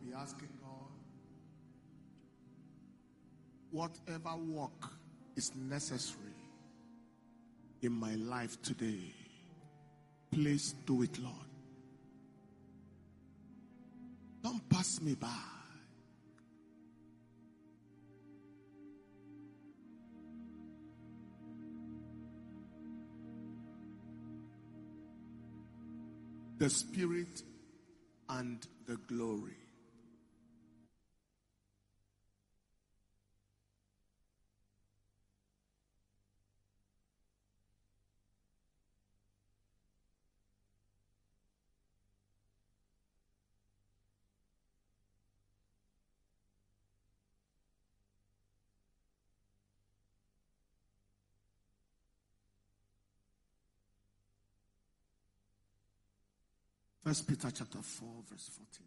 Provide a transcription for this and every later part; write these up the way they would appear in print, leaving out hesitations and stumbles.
be asking God, whatever work is necessary in my life today, please do it, Lord. Don't pass me by. The Spirit and the glory. First Peter chapter 4, verse 14.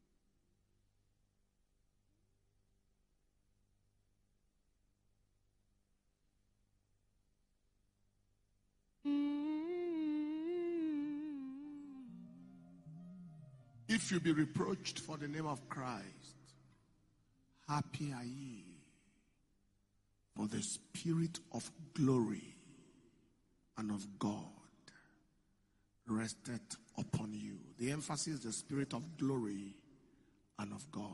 If you be reproached for the name of Christ, happy are ye, for the Spirit of glory and of God rested upon you. The emphasis is the Spirit of glory and of God.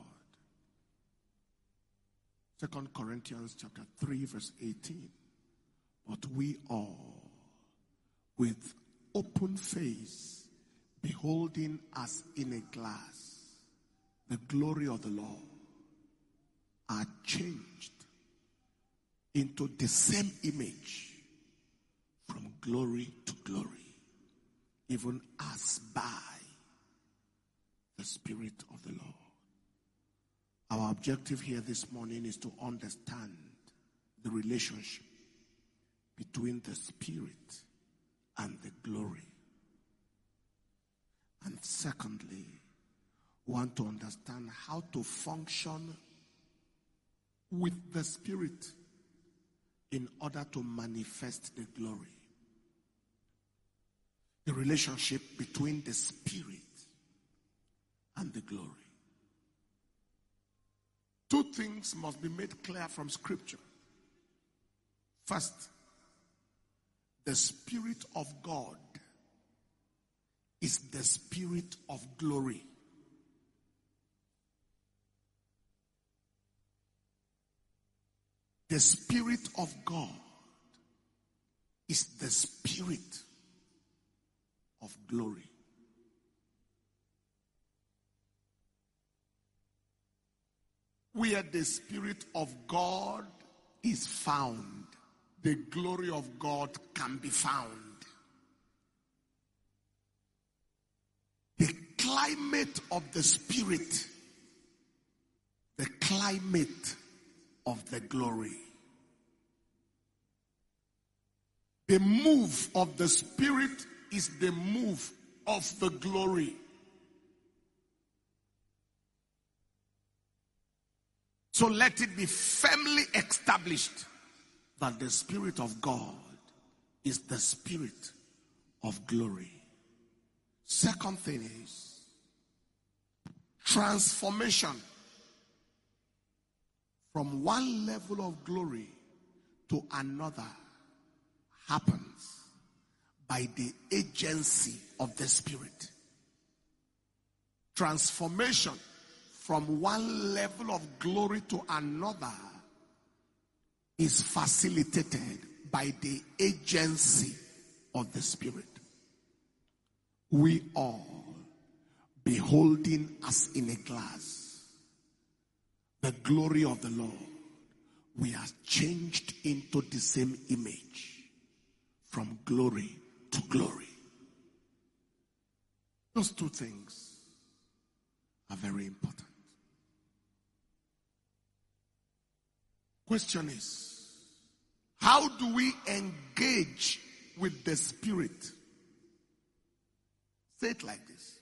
2 Corinthians chapter 3, verse 18. But we all, with open face, beholding as in a glass the glory of the Lord, are changed into the same image from glory to glory, even as by the Spirit of the Lord. Our objective here this morning is to understand the relationship between the Spirit and the glory. And secondly, we want to understand how to function with the Spirit in order to manifest the glory. The relationship between the Spirit and the glory. Two things must be made clear from Scripture. First, the Spirit of God is the Spirit of glory. The Spirit of God is the Spirit of glory. Where the Spirit of God is found, the glory of God can be found. The climate of the Spirit, the climate of the glory. The move of the Spirit is the move of the glory. So let it be firmly established that the Spirit of God is the Spirit of glory. Second thing is transformation from one level of glory to another happens by the agency of the Spirit. Transformation from one level of glory to another is facilitated by the agency of the Spirit. We all, beholding as in a glass the glory of the Lord, we are changed into the same image from glory to glory. Those two things are very important. Question is, how do we engage with the Spirit? Say it like this.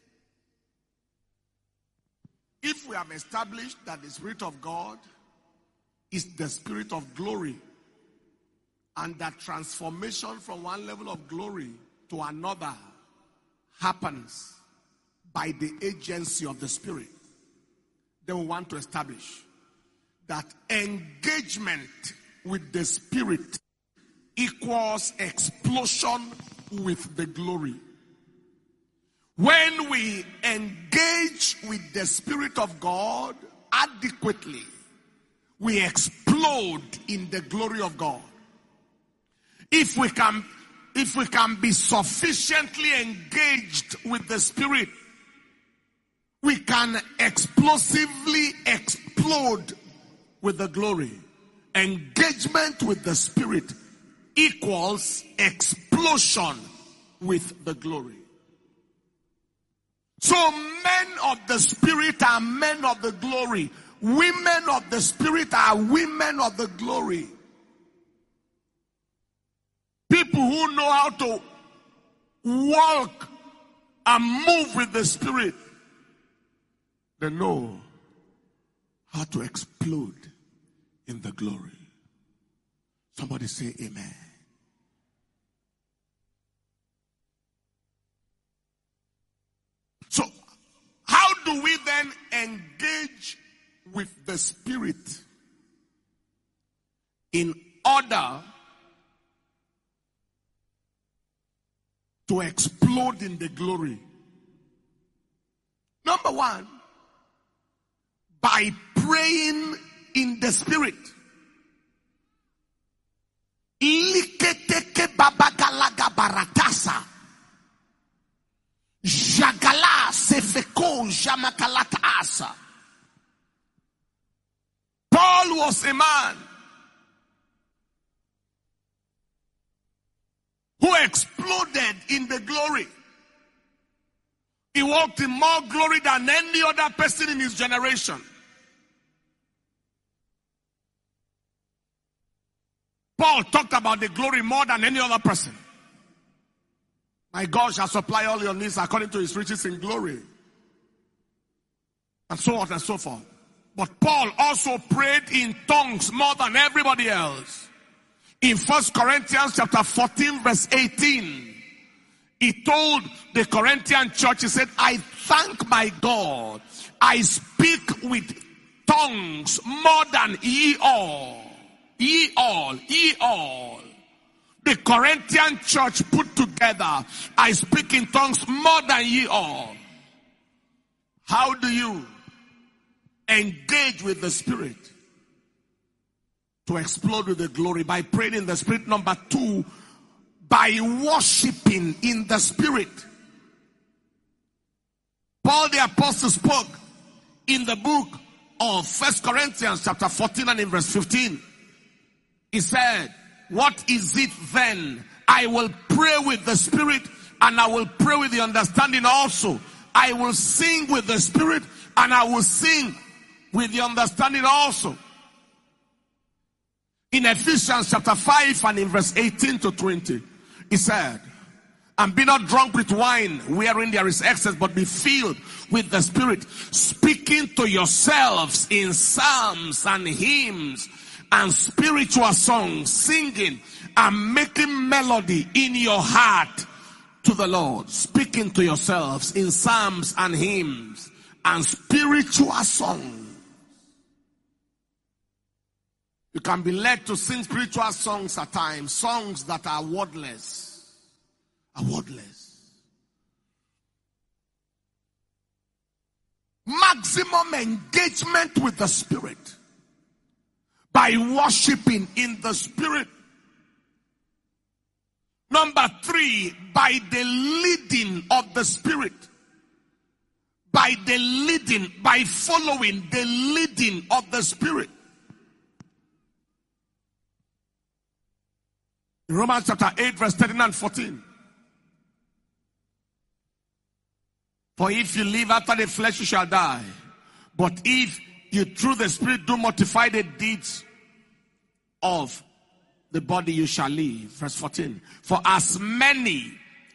If we have established that the Spirit of God is the Spirit of glory, and that transformation from one level of glory to another happens by the agency of the Spirit, Then we want to establish that engagement with the Spirit equals explosion with the glory. When we engage with the Spirit of God adequately, we explode in the glory of God. If we can be sufficiently engaged with the Spirit, we can explosively explode with the glory. Engagement with the Spirit equals explosion with the glory. So men of the Spirit are men of the glory. Women of the Spirit are women of the glory. People who know how to walk and move with the Spirit, they know how to explode in the glory. Somebody say amen. So, how do we then engage with the Spirit in order to explode in the glory? Number one, by praying in the Spirit. Liketeke babagalaga baratasa. Jagala sefeko jamakalata asa. Paul was a man who exploded in the glory. He walked in more glory than any other person in his generation. Paul talked about the glory more than any other person. My God shall supply all your needs according to his riches in glory. And so on and so forth. But Paul also prayed in tongues more than everybody else. In 1 Corinthians chapter 14 verse 18, he told the Corinthian church, he said, I thank my God, I speak with tongues more than ye all. Ye all, ye all. The Corinthian church put together, I speak in tongues more than ye all. How do you engage with the Spirit to explode with the glory? By praying in the Spirit. Number two, by worshiping in the Spirit. Paul the Apostle spoke in the book of 1 Corinthians chapter 14 and in verse 15. He said, what is it then? I will pray with the Spirit and I will pray with the understanding also. I will sing with the Spirit and I will sing with the understanding also. In Ephesians chapter 5 and in verse 18 to 20, he said, and be not drunk with wine wherein there is excess, but be filled with the Spirit, speaking to yourselves in psalms and hymns and spiritual songs, singing and making melody in your heart to the Lord, speaking to yourselves in psalms and hymns and spiritual songs. You can be led to sing spiritual songs at times, songs that are wordless. Maximum engagement with the Spirit by worshiping in the Spirit. Number three, by the leading of the Spirit. By the leading, by following the leading of the Spirit. In Romans chapter 8 verse 13 and 14. For if you live after the flesh, you shall die. But if you through the Spirit do mortify the deeds of the body, you shall live. Verse 14. For as many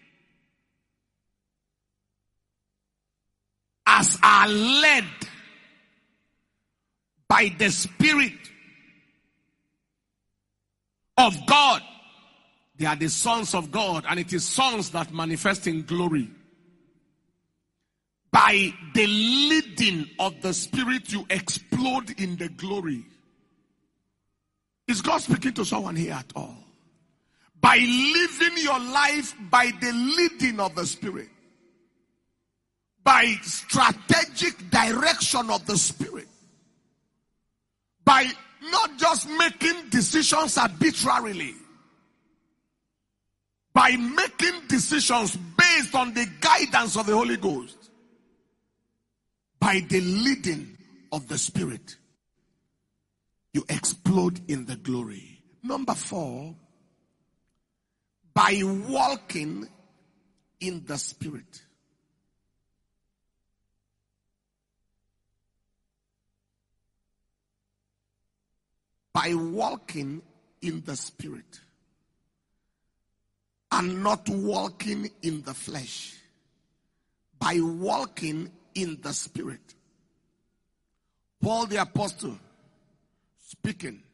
as are led by the Spirit of God, they are the sons of God, and it is sons that manifest in glory. By By the leading of the Spirit, you explode in the glory. Is God speaking to someone here at all? By living your life by the leading of the Spirit, by strategic direction of the Spirit, by not just making decisions arbitrarily, by making decisions based on the guidance of the Holy Ghost, by the leading of the Spirit, you explode in the glory. Number 4, by walking in the Spirit. By walking in the Spirit and not walking in the flesh. By walking in the Spirit. Paul the Apostle speaking.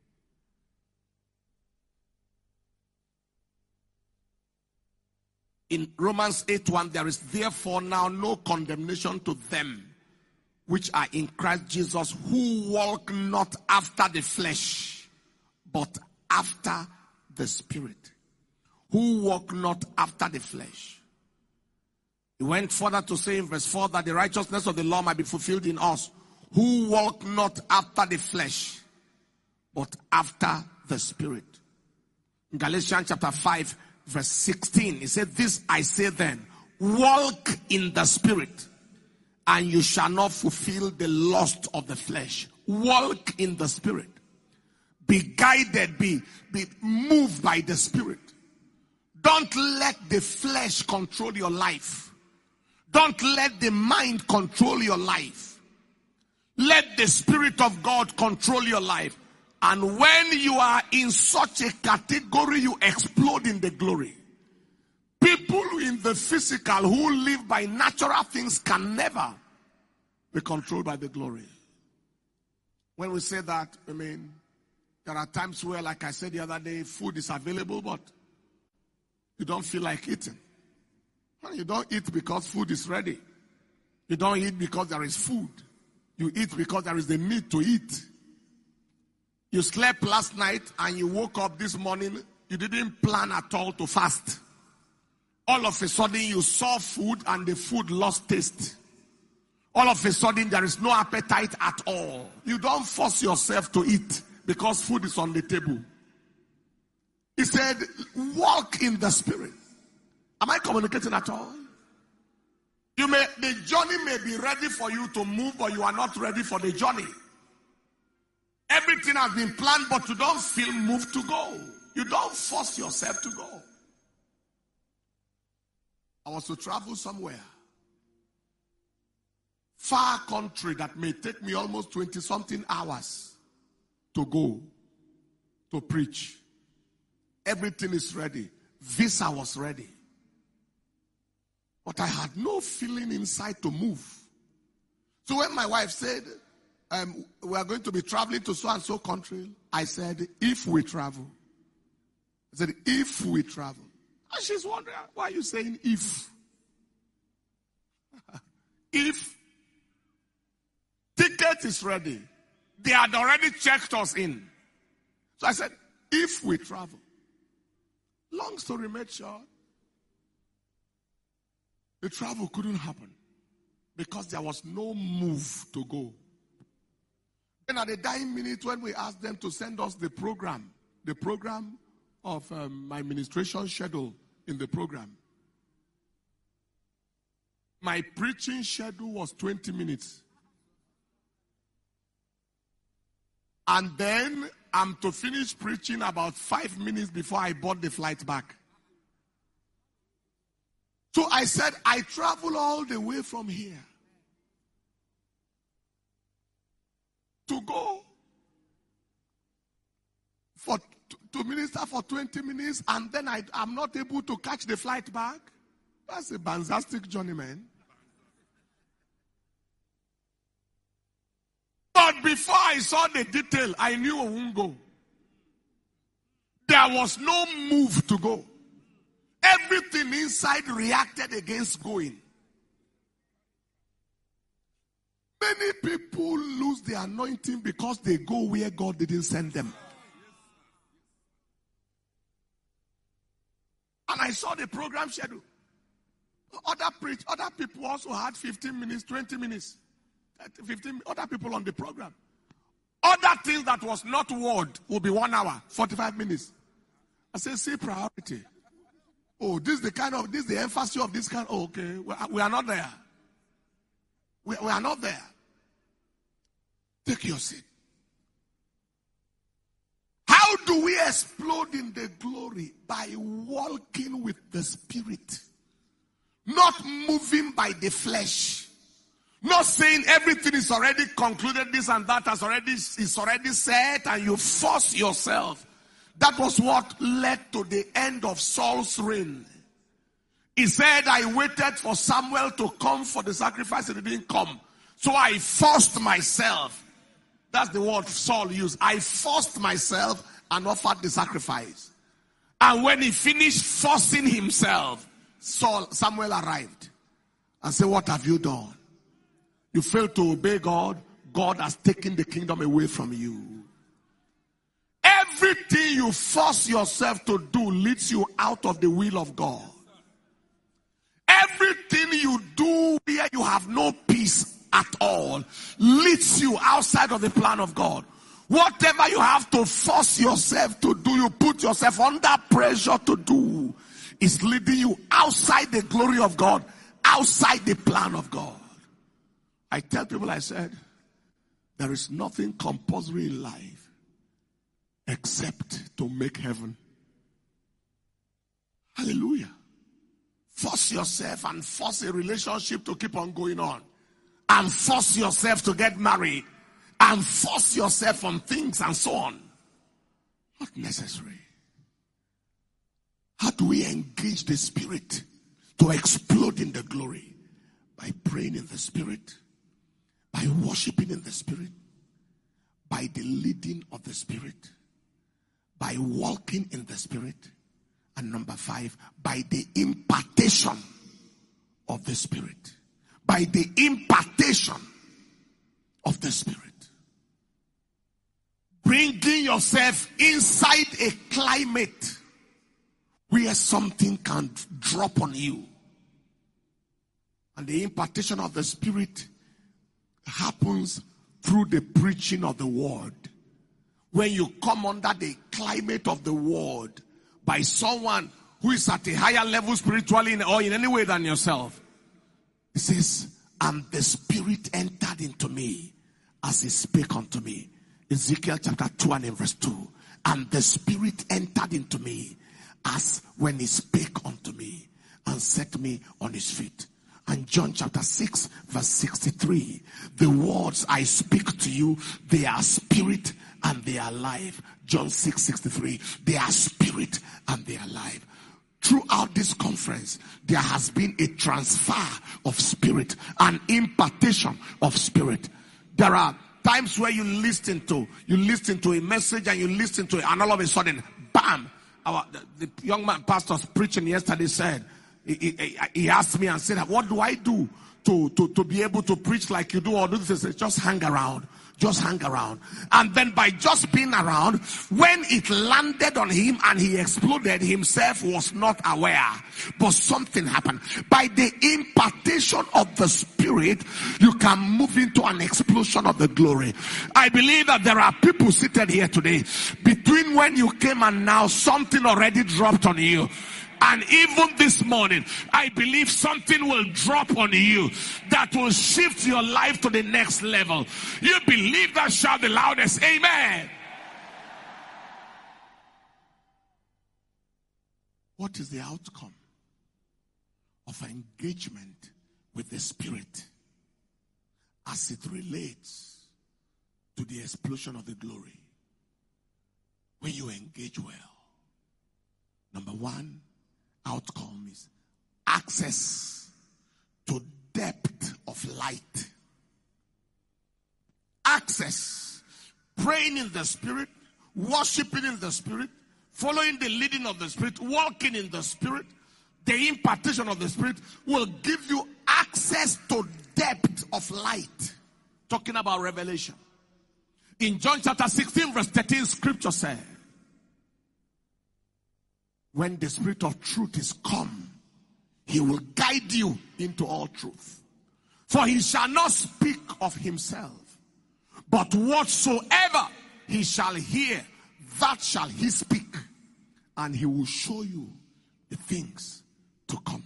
In Romans 8:1, there is therefore now no condemnation to them which are in Christ Jesus, who walk not after the flesh, but after the Spirit. Who walk not after the flesh. He went further to say in verse 4 that the righteousness of the law might be fulfilled in us, who walk not after the flesh, but after the Spirit. In Galatians chapter 5, verse 16, he said, this I say then, walk in the Spirit, and you shall not fulfill the lust of the flesh. Walk in the Spirit. Be guided, be moved by the Spirit. Don't let the flesh control your life. Don't let the mind control your life. Let the Spirit of God control your life. And when you are in such a category, you explode in the glory. People in the physical who live by natural things can never be controlled by the glory. When we say that, I mean, there are times where, like I said the other day, food is available, but you don't feel like eating. You don't eat because food is ready. You don't eat because there is food. You eat because there is the need to eat. You slept last night and you woke up this morning, you didn't plan at all to fast. All of a sudden you saw food and the food lost taste. All of a sudden there is no appetite at all. You don't force yourself to eat because food is on the table. He said, walk in the Spirit. Am I communicating at all? The journey may be ready for you to move, but you are not ready for the journey. Everything has been planned, but you don't feel moved to go. You don't force yourself to go. I was to travel somewhere. Far country that may take me almost 20-something hours to go to preach. Everything is ready. Visa was ready. But I had no feeling inside to move. So when my wife said, we are going to be traveling to so-and-so country, I said, if we travel. I said, if we travel. And she's wondering, why are you saying if? If ticket is ready, they had already checked us in. So I said, if we travel. Long story made short, the travel couldn't happen because there was no move to go. And at the dying minute, when we asked them to send us the program of my ministration schedule in the program, my preaching schedule was 20 minutes. And then I'm to finish preaching about 5 minutes before I board the flight back. So I said, I travel all the way from here to go to minister for 20 minutes, and then I'm not able to catch the flight back. That's a banzastic journey, man. But before I saw the detail, I knew I wouldn't go. There was no move to go. Everything inside reacted against going. Many people lose their anointing because they go where God didn't send them. And I saw the program schedule. Other people also had 15 minutes, 20 minutes, 15 other people on the program. Other things that was not word will be 1 hour, 45 minutes. I say, see priority. Oh, this is the emphasis of this kind. Oh, okay, we are not there. We are not there. Take your seat. How do we explode in the glory? By walking with the Spirit. Not moving by the flesh. Not saying everything is already concluded, this and that is already set, and you force yourself. That was what led to the end of Saul's reign. He said, I waited for Samuel to come for the sacrifice and he didn't come. So I forced myself. That's the word Saul used. I forced myself and offered the sacrifice. And when he finished forcing himself, Samuel arrived and said, what have you done? You failed to obey God. God has taken the kingdom away from you. Everything you force yourself to do leads you out of the will of God. Everything you do where you have no peace at all leads you outside of the plan of God. Whatever you have to force yourself to do, you put yourself under pressure to do, is leading you outside the glory of God, outside the plan of God. I tell people, I said, there is nothing compulsory in life except to make heaven. Hallelujah. Force yourself and force a relationship to keep on going on. And force yourself to get married. And force yourself on things and so on. Not necessary. How do we engage the Spirit to explode in the glory? By praying in the Spirit. By worshiping in the Spirit. By the leading of the Spirit. By walking in the Spirit. And number 5, by the impartation of the Spirit. By the impartation of the Spirit. Bringing yourself inside a climate where something can drop on you. And the impartation of the Spirit happens through the preaching of the word. When you come under the climate of the word by someone who is at a higher level spiritually or in any way than yourself. It says, and the Spirit entered into me as he spake unto me. Ezekiel chapter 2 and in verse 2. And the Spirit entered into me as when he spake unto me and set me on his feet. And John chapter 6 verse 63. The words I speak to you, they are spirit and they are life. John 6:63. They are spirit and they are life. Throughout this conference, there has been a transfer of spirit, an impartation of spirit. There are times where you listen to a message and you listen to it, and all of a sudden, bam! The young man pastor preaching yesterday said, he asked me and said, what do I do to be able to preach like you do or do this? I said, just hang around. Just hang around. And then by just being around, when it landed on him and he exploded, himself was not aware. But something happened. By the impartation of the Spirit, you can move into an explosion of the glory. I believe that there are people seated here today. Between when you came and now, something already dropped on you. And even this morning, I believe something will drop on you that will shift your life to the next level. You believe that? Shout the loudest, amen. What is the outcome of engagement with the Spirit as it relates to the explosion of the glory? When you engage well, number 1, outcome is access to depth of light. Access. Praying in the Spirit, worshiping in the Spirit, following the leading of the Spirit, walking in the Spirit, the impartation of the Spirit will give you access to depth of light. talking about revelation. In John chapter 16 verse 13, scripture says, when the Spirit of truth is come, he will guide you into all truth. For he shall not speak of himself, but whatsoever he shall hear, that shall he speak. And he will show you the things to come.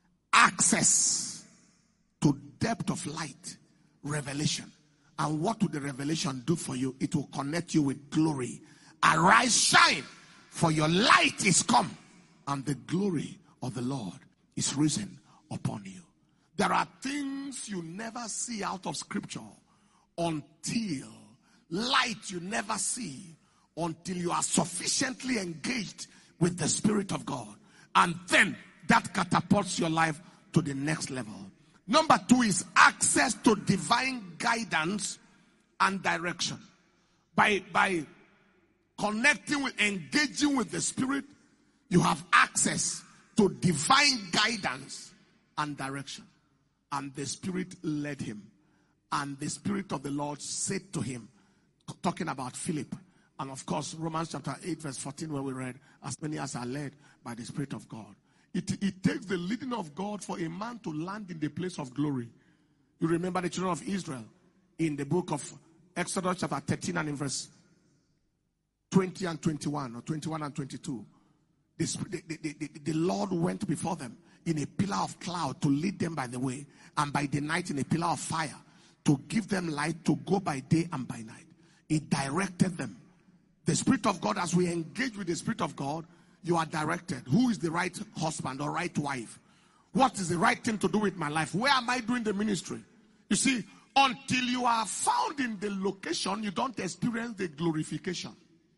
Access to depth of light, revelation. And what will the revelation do for you? It will connect you with glory. Arise, shine, for your light is come, and the glory of the Lord is risen upon you. There are things you never see out of scripture until light you never see until you are sufficiently engaged with the Spirit of God. And then that catapults your life to the next level. Number 2 is access to divine guidance and direction. By connecting with, engaging with the Spirit, you have access to divine guidance and direction. And the Spirit led him. And the Spirit of the Lord said to him, talking about Philip. And of course, Romans chapter 8 verse 14, where we read, as many as are led by the Spirit of God. It takes the leading of God for a man to land in the place of glory. You remember the children of Israel in the book of Exodus chapter 13 and in verse 20 and 21, or 21 and 22. The Lord went before them in a pillar of cloud to lead them by the way, and by the night in a pillar of fire to give them light to go by day and by night. It directed them. The Spirit of God, as we engage with the Spirit of God, you are directed. Who is the right husband or right wife? What is the right thing to do with my life? Where am I doing the ministry? You see, until you are found in the location, you don't experience the glorification.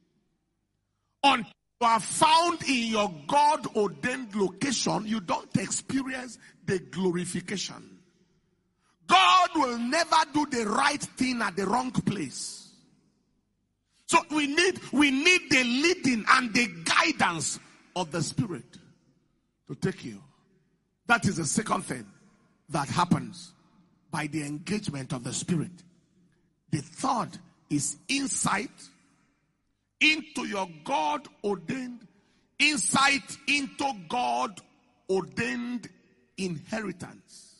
Until you are found in your God-ordained location, you don't experience the glorification. God will never do the right thing at the wrong place. So we need the leading and the guidance of the Spirit to take you. That is the second thing that happens by the engagement of the Spirit. The third is insight into your God-ordained, insight into God-ordained inheritance.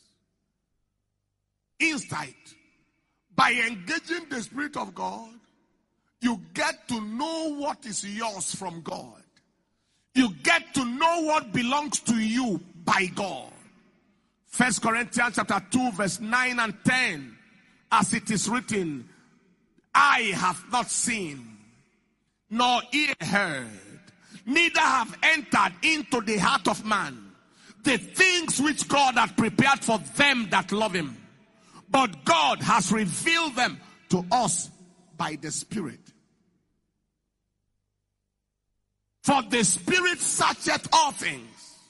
Insight. By engaging the Spirit of God, you get to know what is yours from God. You get to know what belongs to you by God. 1 Corinthians chapter 2 verse 9 and 10. As it is written, eye have not seen, nor ear heard, neither have entered into the heart of man the things which God hath prepared for them that love him. But God has revealed them to us by the Spirit. For the Spirit searcheth all things.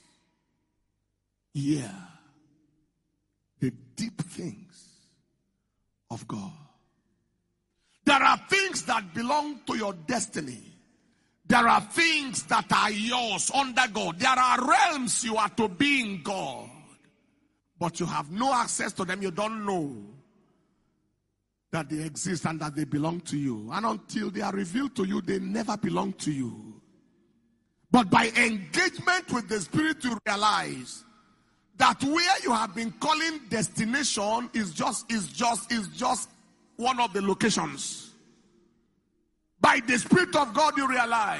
Yeah. The deep things of God. There are things that belong to your destiny. There are things that are yours under God. There are realms you are to be in God. But you have no access to them. You don't know that they exist and that they belong to you. And until they are revealed to you, they never belong to you. But by engagement with the Spirit, you realize that where you have been calling destination is just one of the locations. By the Spirit of God, you realize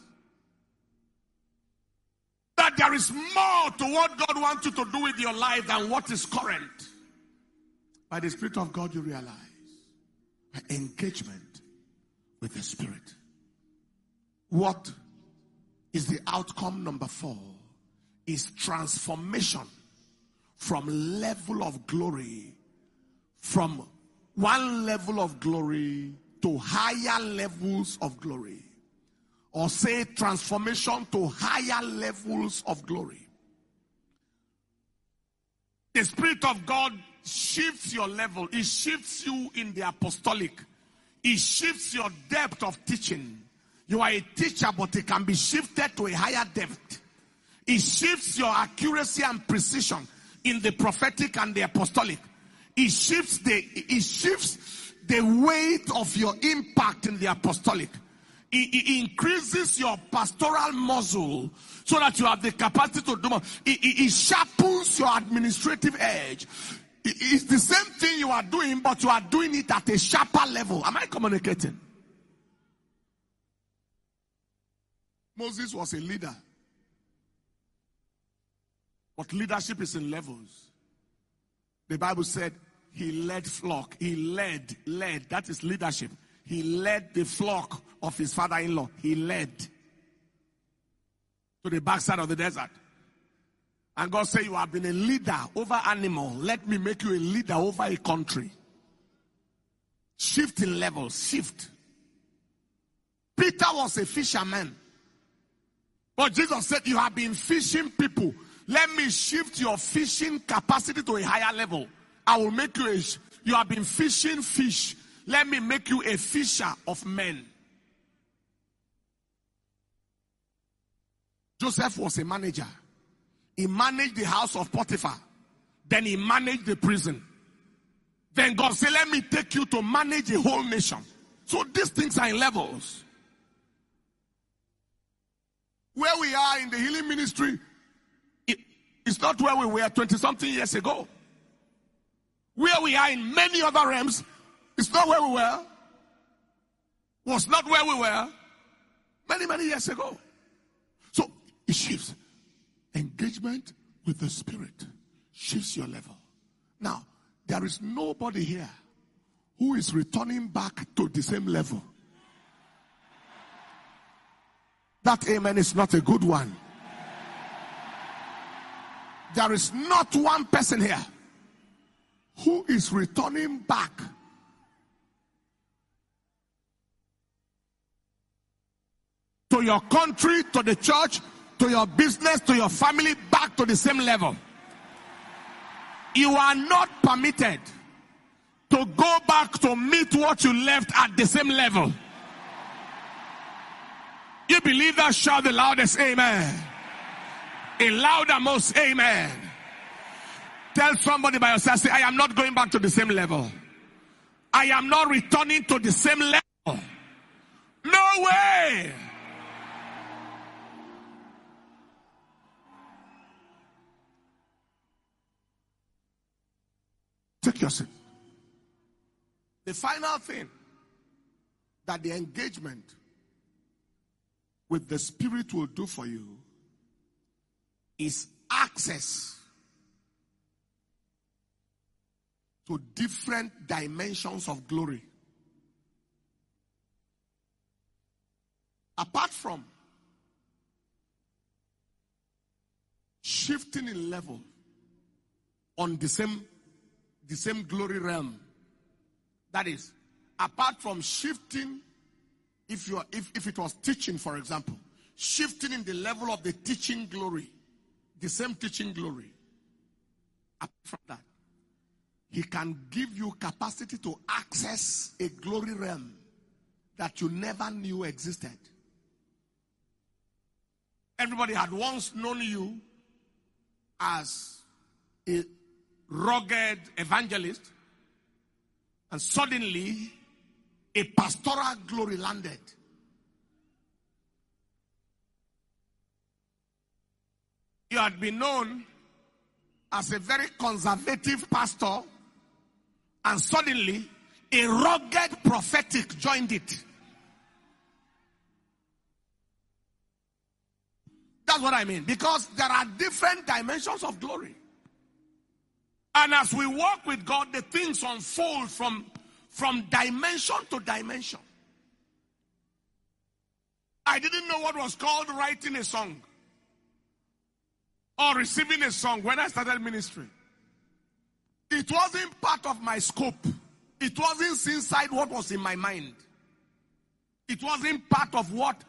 that there is more to what God wants you to do with your life than what is current. By the Spirit of God, you realize engagement with the Spirit. What is the outcome? Number 4 is transformation from level of glory, from one level of glory to higher levels of glory. Or say transformation to higher levels of glory. The Spirit of God shifts your level. It shifts you in the apostolic. It shifts your depth of teaching. You are a teacher, but it can be shifted to a higher depth. It shifts your accuracy and precision in the prophetic and the apostolic. It shifts the weight of your impact in the apostolic. It increases your pastoral muscle so that you have the capacity to do more. It sharpens your administrative edge. It's the same thing you are doing, but you are doing it at a sharper level. Am I communicating? Moses was a leader. But leadership is in levels. The Bible said he led flock. He led. That is leadership. He led the flock of his father-in-law. He led to the backside of the desert. And God said, you have been a leader over animal. Let me make you a leader over a country. Shift in levels. Shift. Peter was a fisherman. But Jesus said, you have been fishing people. Let me shift your fishing capacity to a higher level. I will make you you have been fishing fish. Let me make you a fisher of men. Joseph was a manager. He managed the house of Potiphar. Then he managed the prison. Then God said, let me take you to manage a whole nation. So these things are in levels. Where we are in the healing ministry, it's not where we were 20-something years ago. Where we are in many other realms, it's not where we were. Was not where we were many years ago. So it shifts. Engagement with the Spirit shifts your level. Now, there is nobody here who is returning back to the same level. That amen is not a good one. There is not one person here who is returning back to your country, to the church, to your business, to your family, back to the same level. You are not permitted to go back to meet what you left at the same level. You believe that? Shout the loudest amen. A louder most amen. Tell somebody by yourself, say, I am not going back to the same level. I am not returning to the same level. No way. Take your seat. The final thing that the engagement with the Spirit will do for you is access to different dimensions of glory. Apart from shifting in level on the same glory realm. That is, apart from shifting, if it was teaching, for example, shifting in the level of the teaching glory, the same teaching glory. Apart from that, he can give you capacity to access a glory realm that you never knew existed. Everybody had once known you as a rugged evangelist, and suddenly a pastoral glory landed. You had been known as a very conservative pastor, and suddenly a rugged prophetic joined it. That's what I mean. Because there are different dimensions of glory. And as we walk with God, the things unfold from dimension to dimension. I didn't know what was called writing a song or receiving a song when I started ministry. It wasn't part of my scope. It wasn't inside what was in my mind. It wasn't part of what.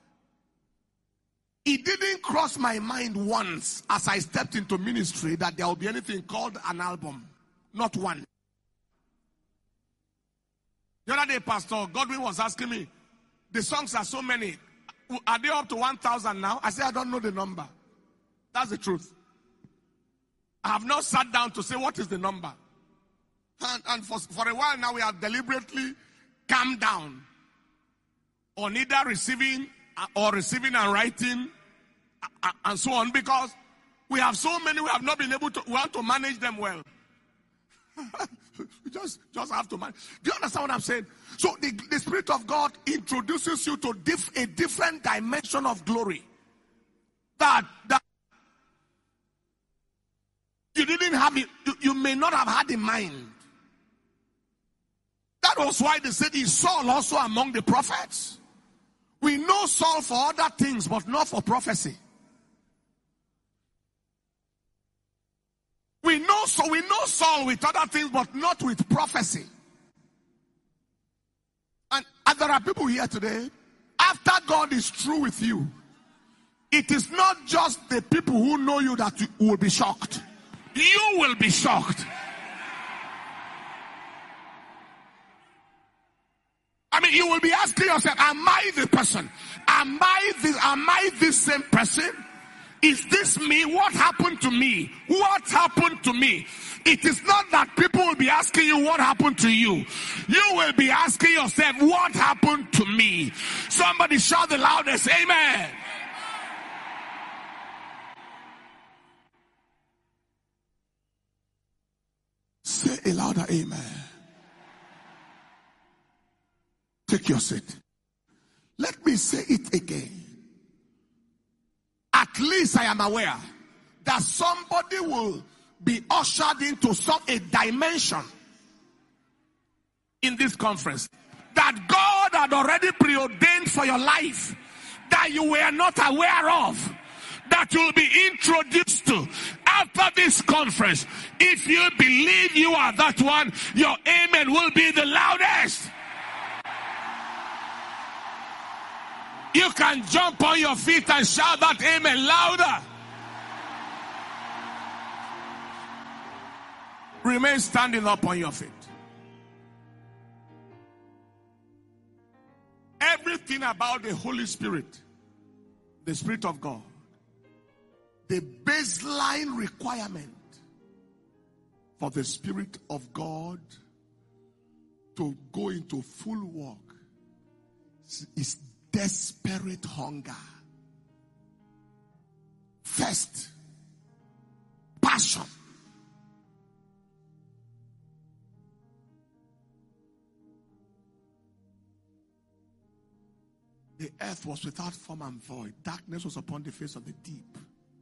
It didn't cross my mind once as I stepped into ministry that there will be anything called an album. Not one. The other day, Pastor Godwin was asking me, the songs are so many. Are they up to 1,000 now? I said, I don't know the number. That's the truth. I have not sat down to say what is the number. And for a while now, we have deliberately calmed down on either receiving and writing and so on, because we have so many, we have not been able to, we want to manage them well. You just have to manage. Do you understand what I'm saying? So the Spirit of God introduces you to a different dimension of glory that you didn't have it, you may not have had in mind. That was why they said is Saul also among the prophets. We know Saul for other things, but not for prophecy. We know Saul with other things, but not with prophecy. And there are people here today, after God is through with you, it is not just the people who know you that will be shocked. You will be shocked. I mean, you will be asking yourself, am I the person? Am I this same person? Is this me? What happened to me? What happened to me? It is not that people will be asking you what happened to you. You will be asking yourself, what happened to me? Somebody shout the loudest, amen. Say a louder amen. Take your seat. Let me say it again. At least I am aware that somebody will be ushered into a dimension in this conference that God had already preordained for your life, that you were not aware of, that you'll be introduced to after this conference. If you believe you are that one, your amen will be the loudest. You can jump on your feet and shout that amen louder. Remain standing up on your feet. Everything about the Holy Spirit, the Spirit of God, the baseline requirement for the Spirit of God to go into full work is desperate hunger. First, passion. The earth was without form and void. Darkness was upon the face of the deep.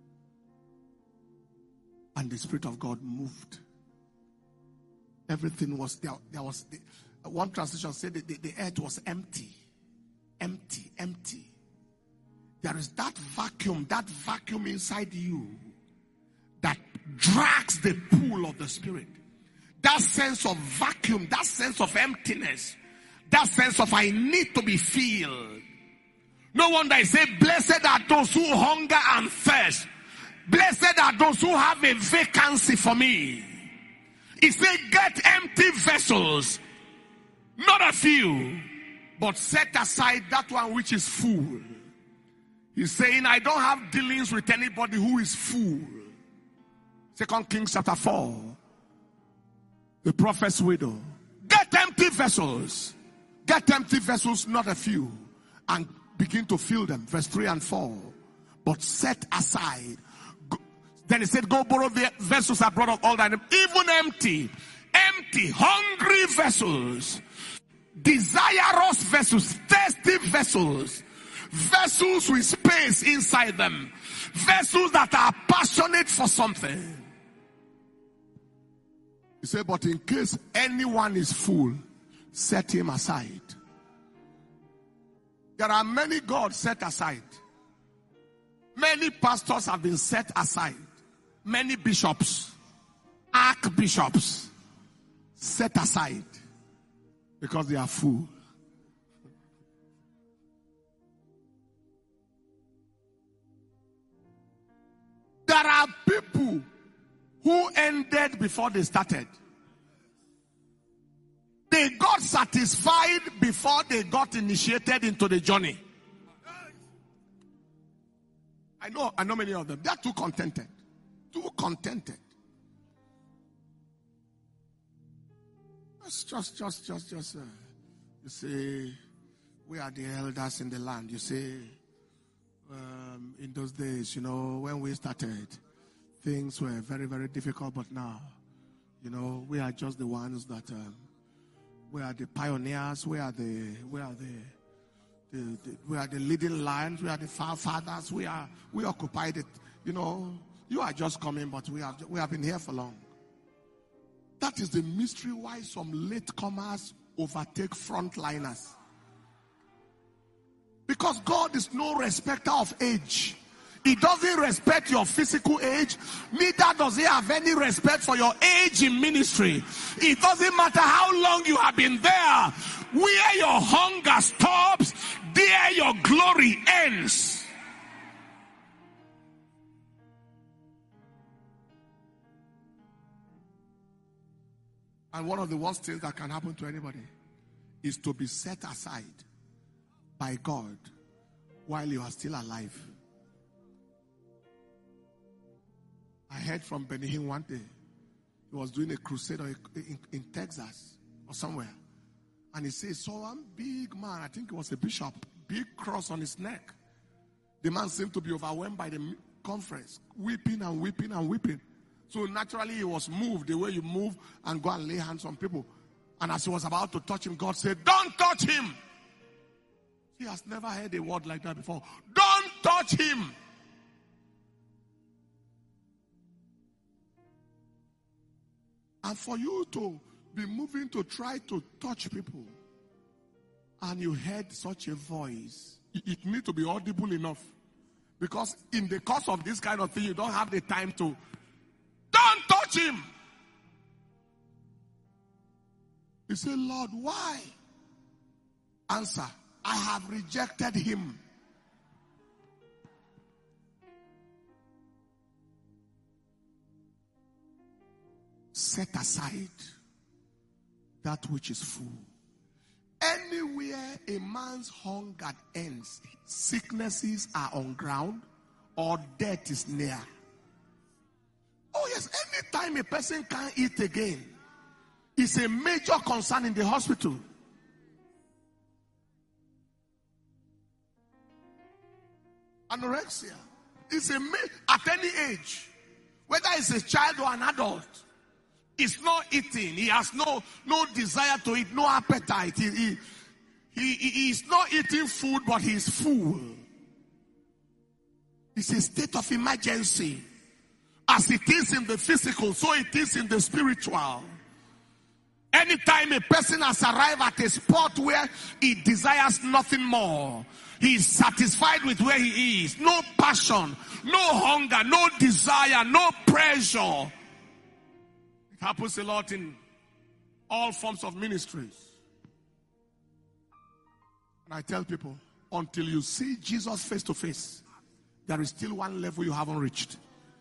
And the Spirit of God moved. Everything was there. One translation said the earth was empty. Empty. There is that vacuum inside you that drags the pool of the Spirit. That sense of vacuum, that sense of emptiness, that sense of I need to be filled. No wonder I say, blessed are those who hunger and thirst. Blessed are those who have a vacancy for me. He said, get empty vessels, not a few, but set aside that one which is full. He's saying, I don't have dealings with anybody who is full. 2 Kings chapter 4. The prophet's widow. Get empty vessels. Get empty vessels, not a few. And begin to fill them. Verse 3 and 4. But set aside. Then he said, go borrow the vessels I brought up all that. Even empty, hungry vessels. Desirous vessels, thirsty vessels, vessels with space inside them, vessels that are passionate for something. He said, but in case anyone is full, set him aside. There are many gods set aside. Many pastors have been set aside. Many bishops, archbishops, set aside. Because they are full. There are people who ended before they started. They got satisfied before they got initiated into the journey. I know many of them. They are too contented. Too contented. You say, we are the elders in the land. You say, in those days, when we started, things were very, very difficult. But now, we are just the ones that, we are the pioneers. We are the leading lions. We are the fathers. We occupied it. You are just coming, but we have been here for long. That is the mystery why some latecomers overtake frontliners. Because God is no respecter of age. He doesn't respect your physical age. Neither does he have any respect for your age in ministry. It doesn't matter how long you have been there. Where your hunger stops, there your glory ends. And one of the worst things that can happen to anybody is to be set aside by God while you are still alive. I heard from Benny Hinn one day. He was doing a crusade in Texas or somewhere. And he says, so one big man, I think he was a bishop, big cross on his neck. The man seemed to be overwhelmed by the conference, weeping and weeping and weeping. So naturally he was moved the way you move and go and lay hands on people. And as he was about to touch him, God said, don't touch him. He has never heard a word like that before. Don't touch him. And for you to be moving to try to touch people, and you heard such a voice, it needs to be audible enough. Because in the course of this kind of thing, you don't have the time to, don't touch him. You say, Lord, why? Answer, I have rejected him. Set aside that which is full. Anywhere a man's hunger ends, sicknesses are on ground or death is near. Oh yes, anytime a person can't eat again, it's a major concern in the hospital. Anorexia is at any age, whether it's a child or an adult. He's not eating. He has no desire to eat, no appetite. He is not eating food, but he's full. It's a state of emergency. As it is in the physical, so it is in the spiritual. Anytime a person has arrived at a spot where he desires nothing more, he is satisfied with where he is. No passion, no hunger, no desire, no pressure. It happens a lot in all forms of ministries. And I tell people, until you see Jesus face to face, there is still one level you haven't reached.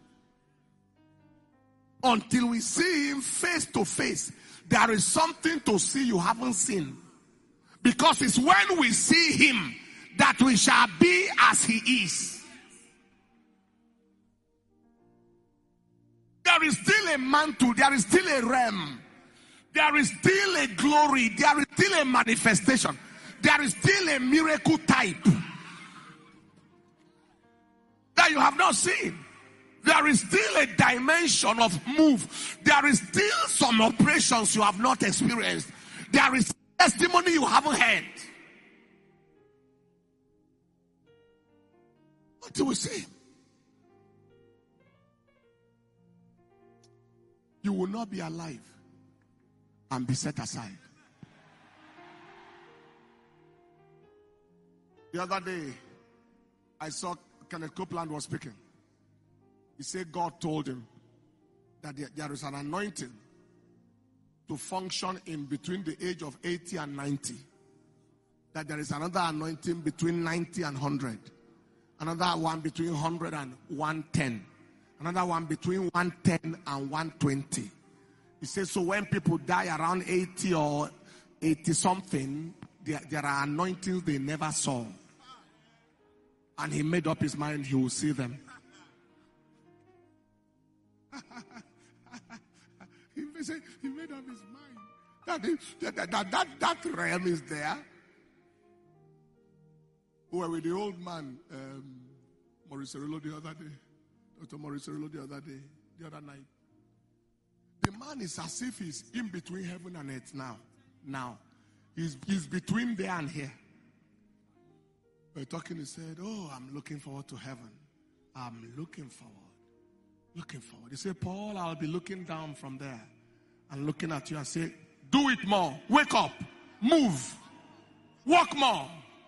Until we see him face to face, there is something to see you haven't seen. Because it's when we see him that we shall be as he is. There is still a mantle, there is still a realm, there is still a glory, there is still a manifestation, there is still a miracle type that you have not seen. There is still a dimension of move. There is still some operations you have not experienced. There is testimony you haven't heard. What do we say? You will not be alive and be set aside. The other day, I saw Kenneth Copeland was speaking. He said God told him that there is an anointing to function in between the age of 80 and 90. That there is another anointing between 90 and 100. Another one between 100 and 110. Another one between 110 and 120. He says, so when people die around 80 or 80 something, there are anointings they never saw. And he made up his mind he will see them. He made up his mind That realm is there. We were with the old man, Maurice Cerullo, the other day. Dr. Maurice Cerullo the other night. The man is as if he's in between heaven and earth now. He's between there and here. We're talking, he said, oh, I'm looking forward to heaven. I'm looking forward. He said, Paul, I'll be looking down from there and looking at you and say, do it more. Wake up. Move. Walk more.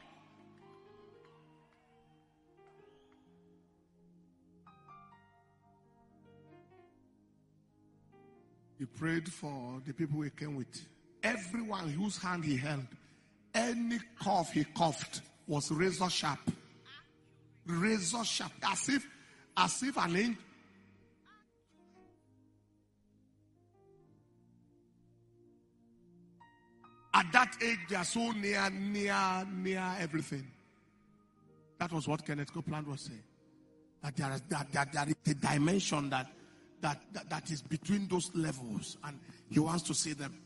He prayed for the people he came with. Everyone whose hand he held, any cough he coughed was razor sharp. Razor sharp. As if an angel. At that age, they are so near everything. That was what Kenneth Copeland was saying. That there is a dimension that is between those levels, and he wants to see them.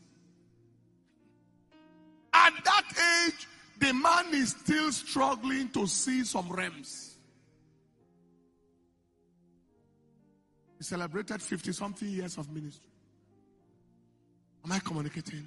At that age, the man is still struggling to see some realms. He celebrated 50-something years of ministry. Am I communicating?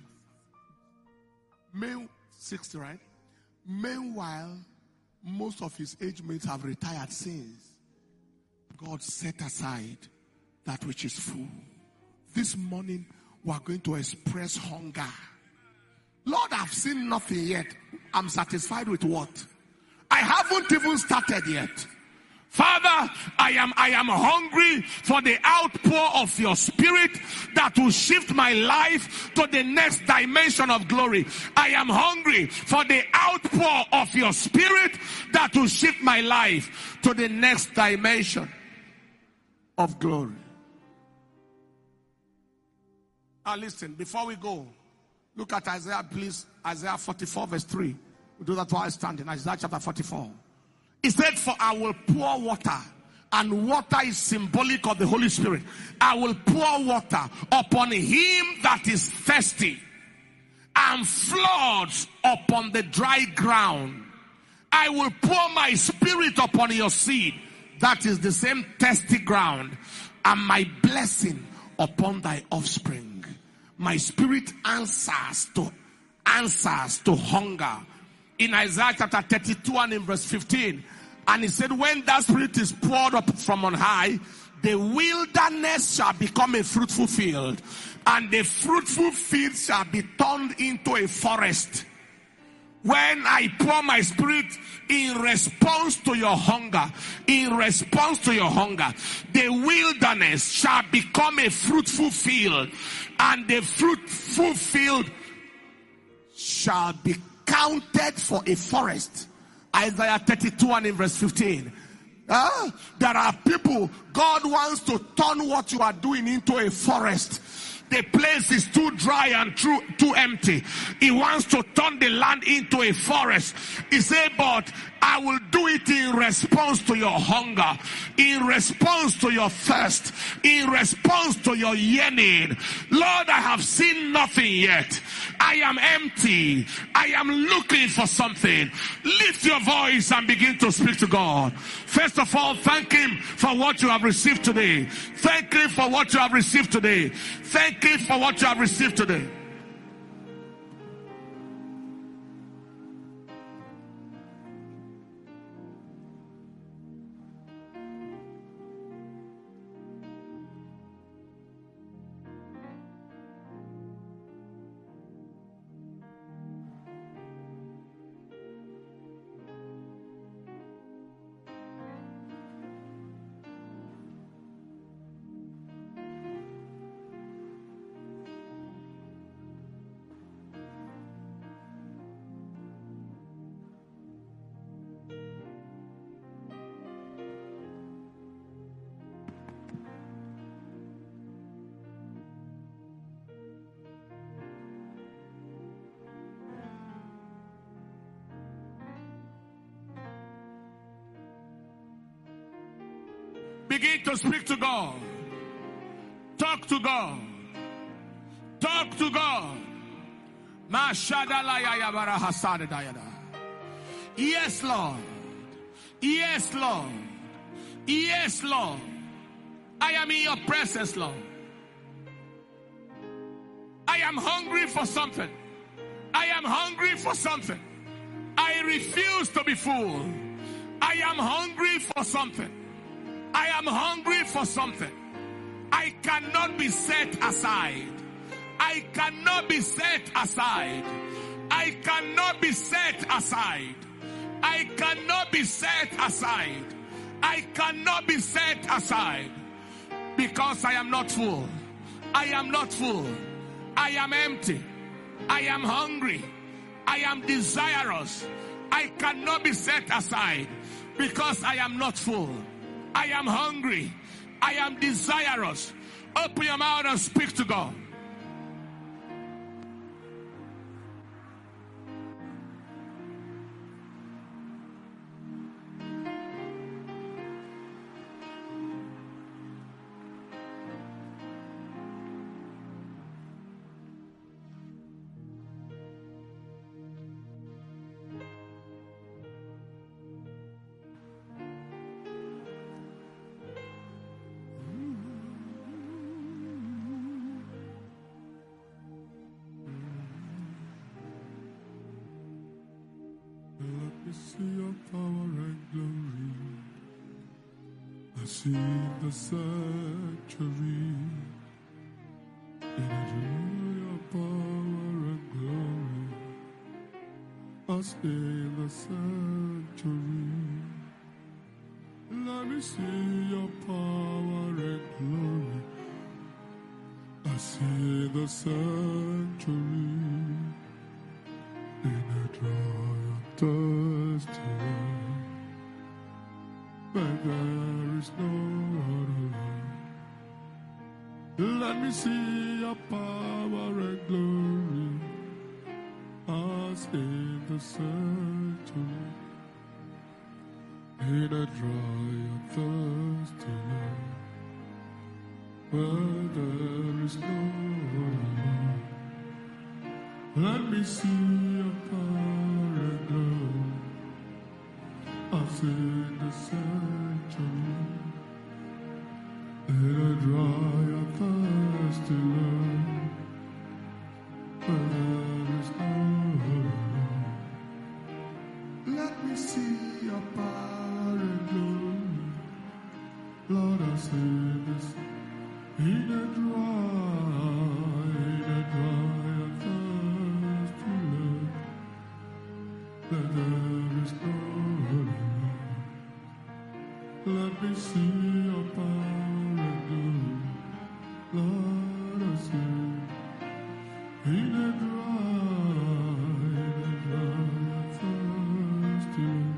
60, right? Meanwhile, most of his age mates have retired since. God set aside that which is full. This morning, we are going to express hunger. Lord, I've seen nothing yet. I'm satisfied with what? I haven't even started yet. Father, I am hungry for the outpour of your spirit that will shift my life to the next dimension of glory. I am hungry for the outpour of your spirit that will shift my life to the next dimension of glory. Now listen, before we go, look at Isaiah, please. Isaiah 44 verse 3. We'll do that while standing. Isaiah chapter 44. He said, for I will pour water, and water is symbolic of the Holy Spirit. I will pour water upon him that is thirsty, and floods upon the dry ground. I will pour my spirit upon your seed, that is the same thirsty ground, and my blessing upon thy offspring. My spirit answers to hunger. In Isaiah chapter 32 and in verse 15. And he said, when that spirit is poured up from on high, the wilderness shall become a fruitful field, and the fruitful field shall be turned into a forest. When I pour my spirit in response to your hunger, the wilderness shall become a fruitful field, and the fruitful field shall be counted for a forest. Isaiah 32 and in verse 15. There are people, God wants to turn what you are doing into a forest. The place is too dry and too empty. He wants to turn the land into a forest. He said, but I will do it in response to your hunger, in response to your thirst, in response to your yearning. Lord, I have seen nothing yet. I am empty. I am looking for something. Lift your voice and begin to speak to God. First of all, thank him for what you have received today. Thank him for what you have received today. Thank him for what you have received today. Begin to speak to God. Talk to God. Talk to God. Yes, Lord. Yes, Lord. Yes, Lord. I am in your presence, Lord. I am hungry for something. I am hungry for something. I refuse to be full. I am hungry for something. I am hungry for something. I cannot be set aside. I cannot be set aside. I cannot be set aside. I cannot be set aside. I cannot be set aside. Because I am not full. I am not full. I am empty. I am hungry. I am desirous. I cannot be set aside because I am not full. I am hungry. I am desirous. Open your mouth and speak to God. See your power and glory. I see the sanctuary. In your power and glory. I see the sanctuary. Let me see your power and glory. I see the sanctuary. In a dry thirsty land, but there is no other land. Let me see your power and glory, as in the sanctuary, in a dry and thirsty land, where there is no other land. Let me see your power and glory, as in the sanctuary, in a dry and thirsty land, where there is no other land. Let me see your power and glory, Lord, as in the sanctuary, in a dry and thirsty land, where there is no other land. Let me see your power and glory, Lord, I see. In a dry and thirsty land,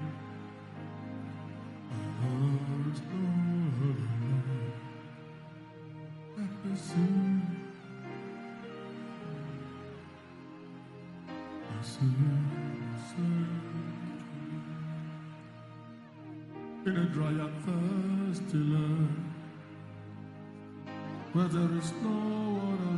there is no other land. Let me see. I see. In a dry and thirsty land, where there is no other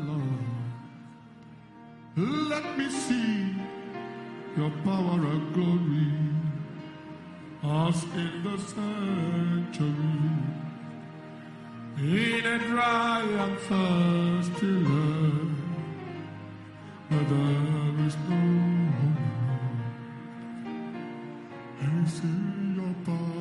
Lord, let me see your power and glory, as in the sanctuary. In a dry and thirsty land, where there is no other Lord, let me see your power.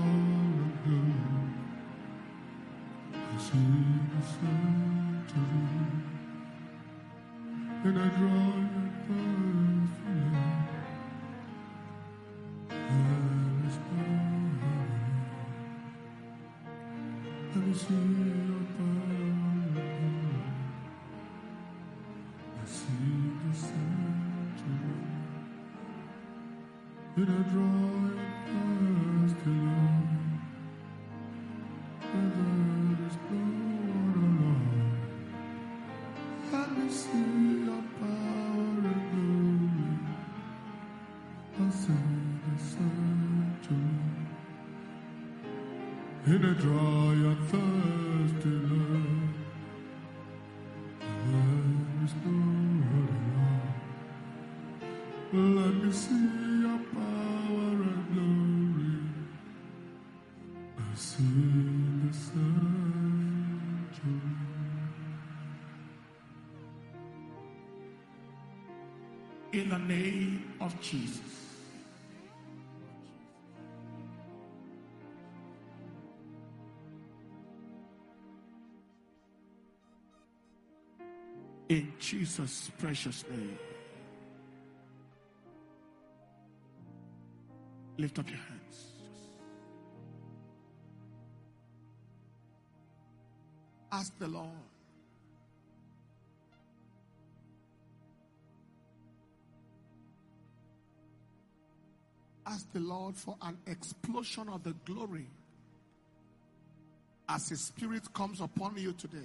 I see the sanctuary, in a dry and thirsty land, there is no other. Let me see your power. I see the sanctuary, in a dry and thirsty land. There is no other Lord. Let me see your power and glory, as in the sanctuary, in a dry and thirsty land. There is no other Lord. Let me see your power and glory. I see the sanctuary. In the name of Jesus. In Jesus' precious name. Lift up your hands. Ask the Lord. Ask the Lord for an explosion of the glory as His Spirit comes upon you today.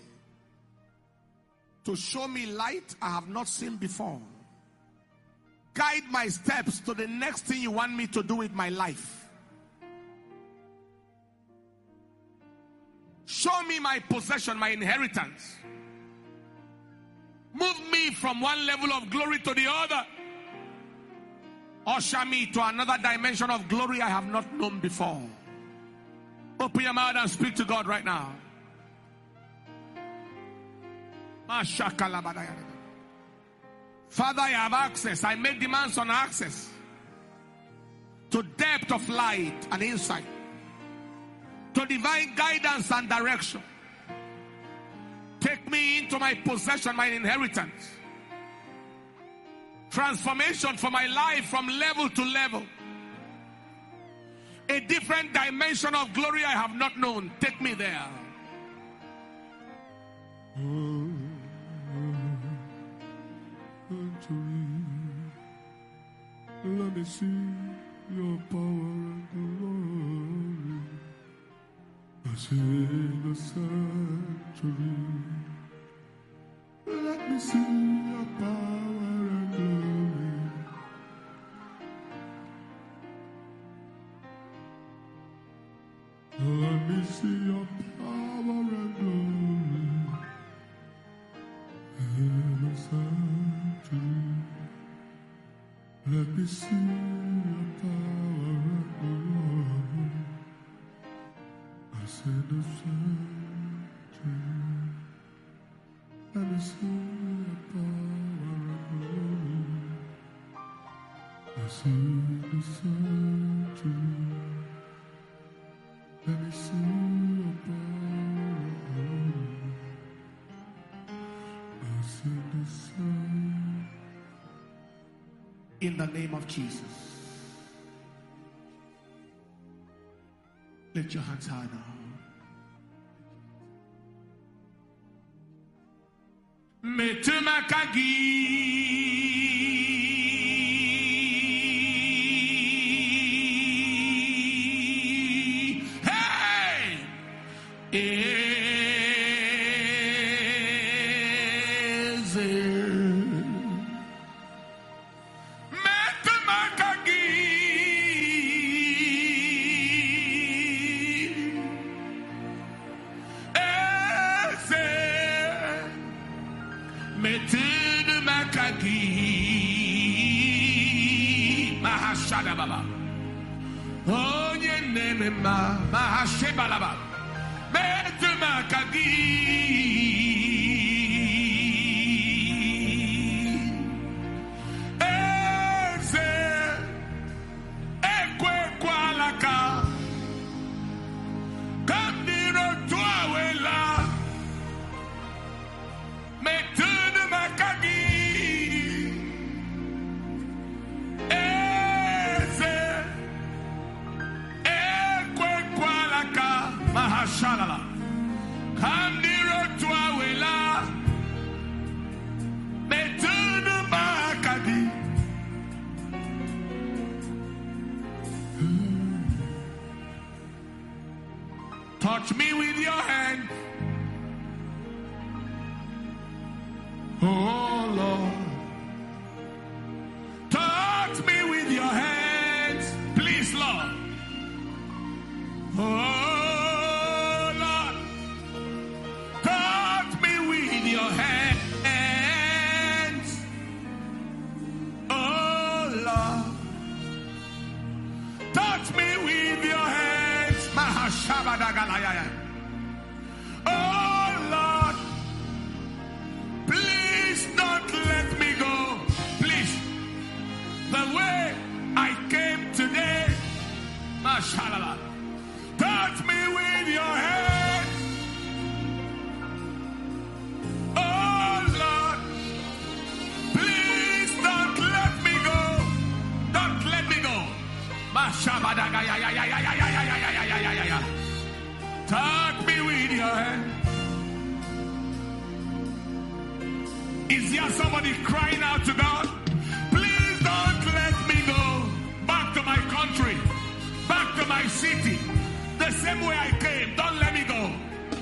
To show me light I have not seen before. Guide my steps to the next thing you want me to do with my life. Show me my possession, my inheritance. Move me from one level of glory to the other. Usher me to another dimension of glory I have not known before. Open your mouth and speak to God right now. Father, I have access. I make demands on access to depth of light and insight, to divine guidance and direction. Take me into my possession, my inheritance. Transformation for my life from level to level. A different dimension of glory I have not known. Take me there. Let me see your power and glory. I see the sanctuary. Let me see your power and glory. Let me see your power and glory. In the sanctuary. Let me see your power and glory. I said the sanctuary. Let me see your power and glory. I see the sanctuary. Let me see your power and glory. I see the sanctuary. In the name of Jesus. Lift your hands high now. Touch me with your hand. Oh Lord. Touch me with your hands. Please, Lord. Oh Lord. Touch me with your hands. Oh Oh Lord, please don't let me go. Please, the way I came today, mashallah, touch me with your hand. Oh Lord, please don't let me go. Don't let me go. Touch me with your hand. Is there somebody crying out to God? Please don't let me go back to my country, back to my city, the same way I came. Don't let me go.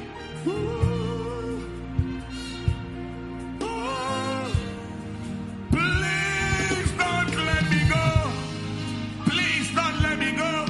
Please don't let me go. Please don't let me go.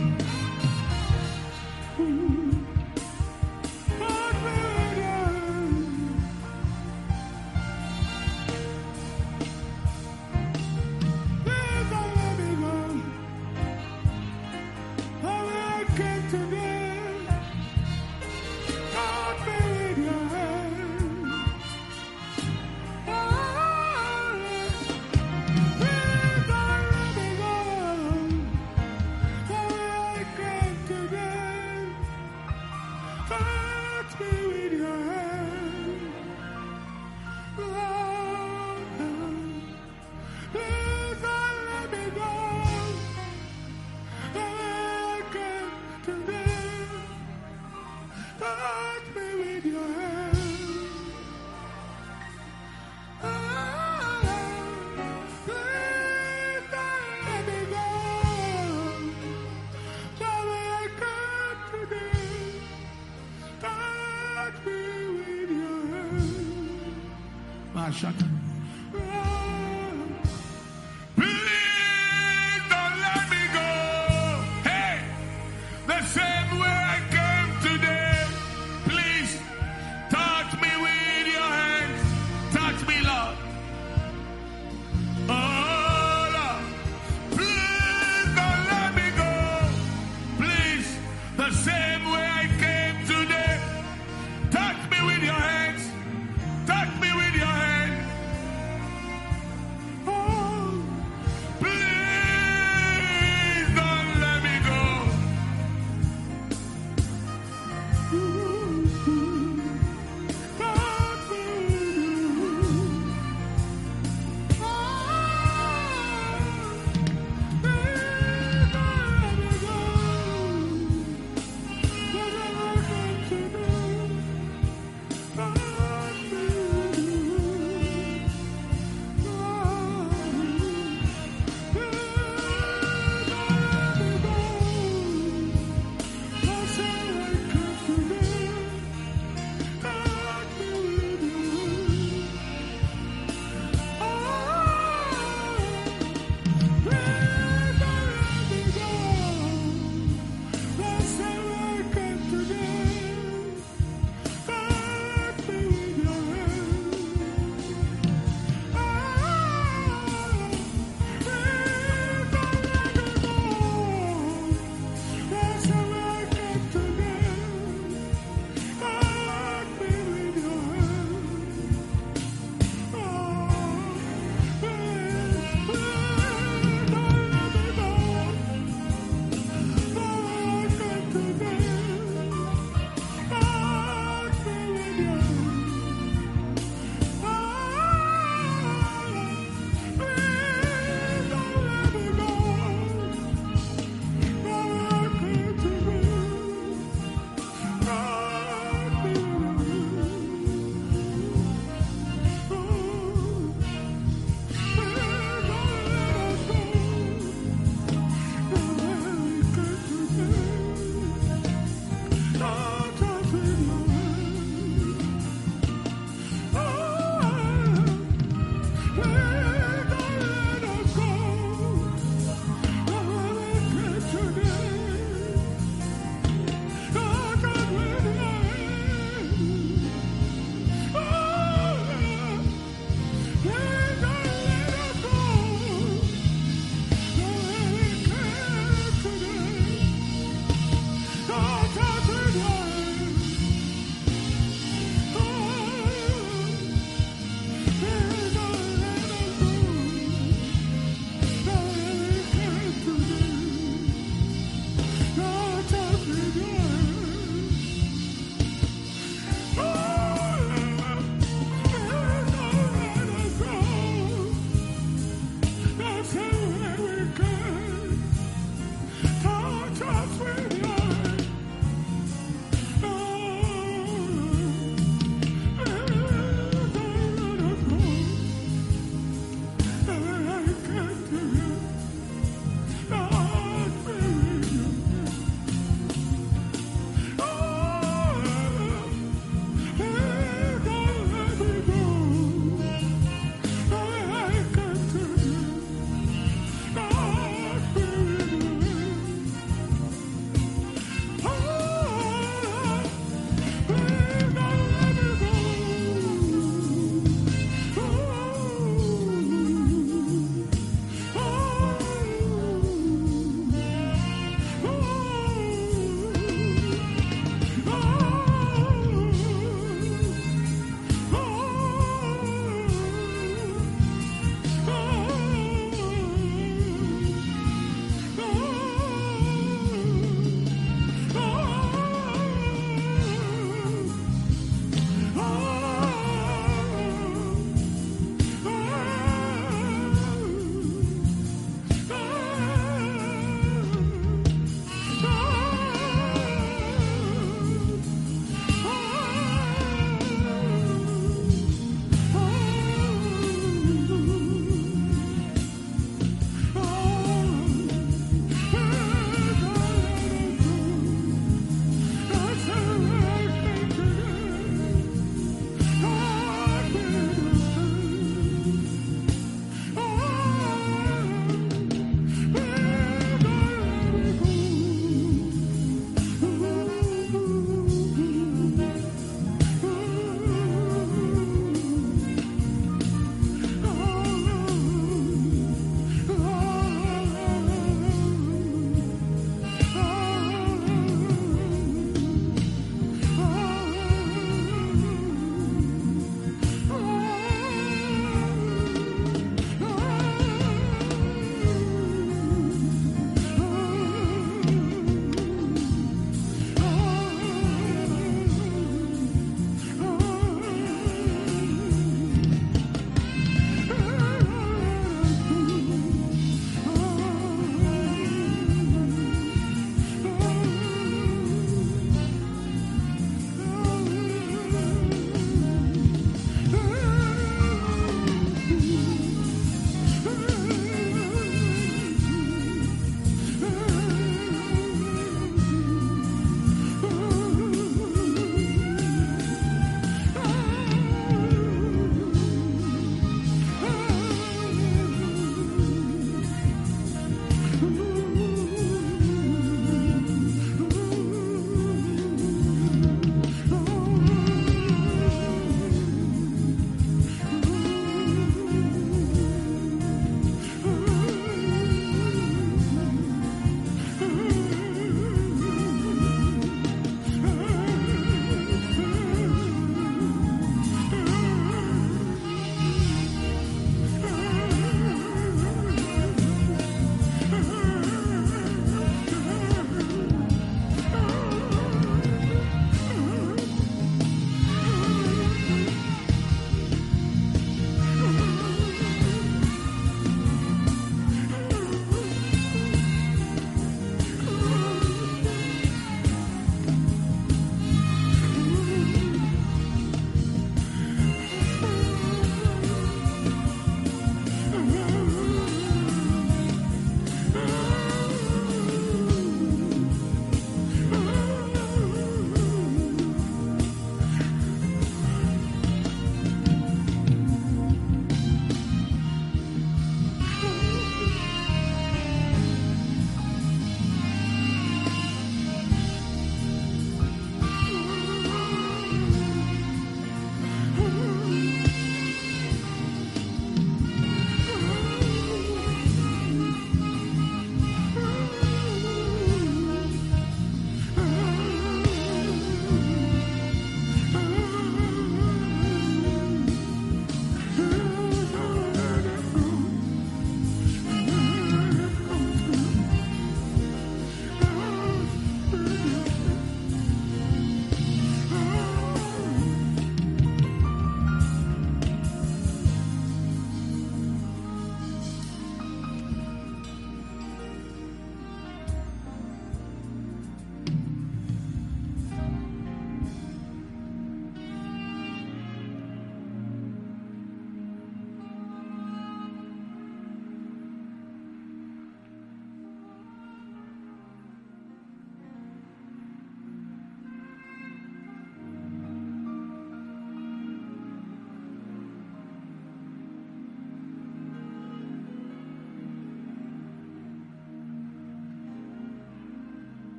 Shut up. Please don't let me go. Hey, the same way I came today. Please touch me with your hands. Touch me, Lord. Oh, Lord. Please don't let me go. Please, the same way I came today. Touch me with your hands. Touch me with your hands.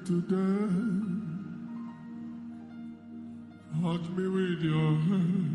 today. Touch me with your hand.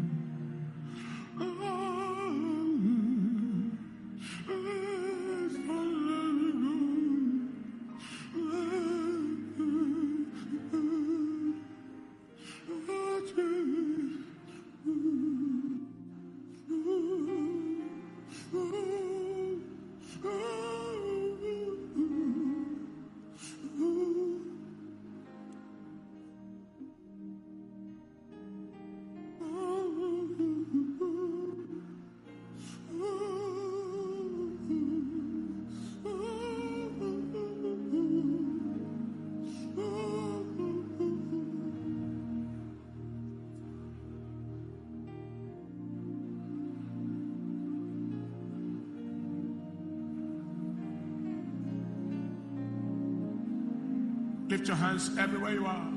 Lift your hands everywhere you are.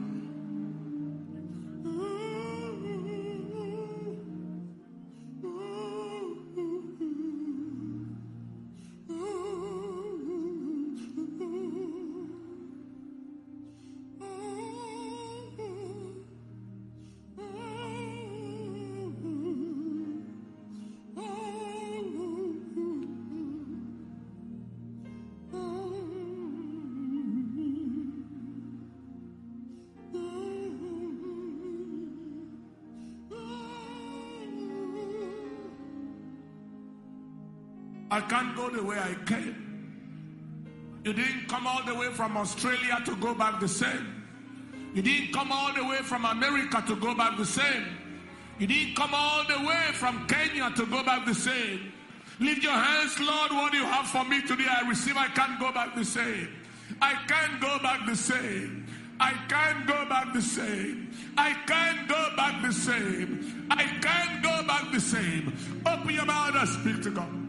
I can't go the way I came. You didn't come all the way from Australia to go back the same. You didn't come all the way from America to go back the same. You didn't come all the way from Kenya to go back the same. Lift your hands, Lord, what do you have for me today? I receive, I can't go back the same. I can't go back the same. I can't go back the same. I can't go back the same. I can't go back the same. Open your mouth and speak to God.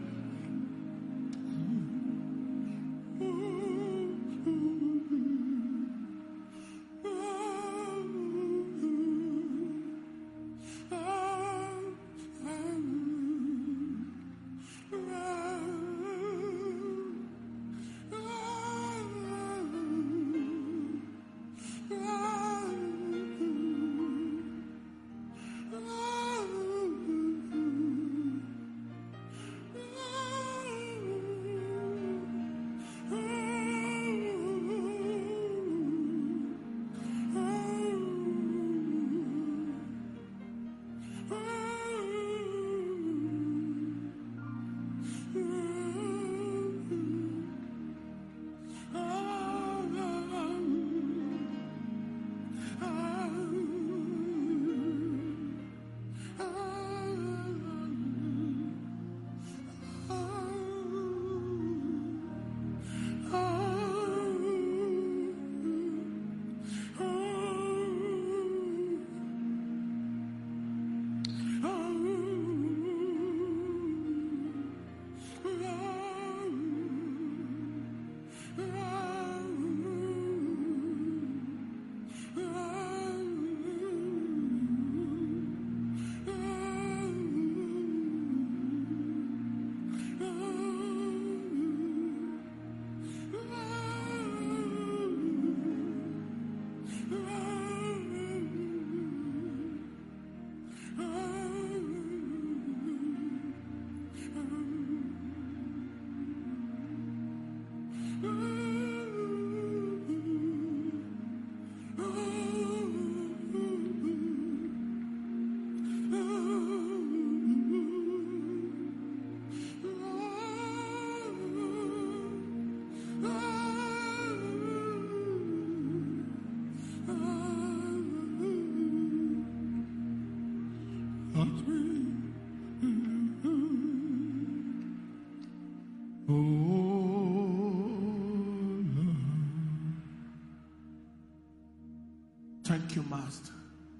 Thank you, Master.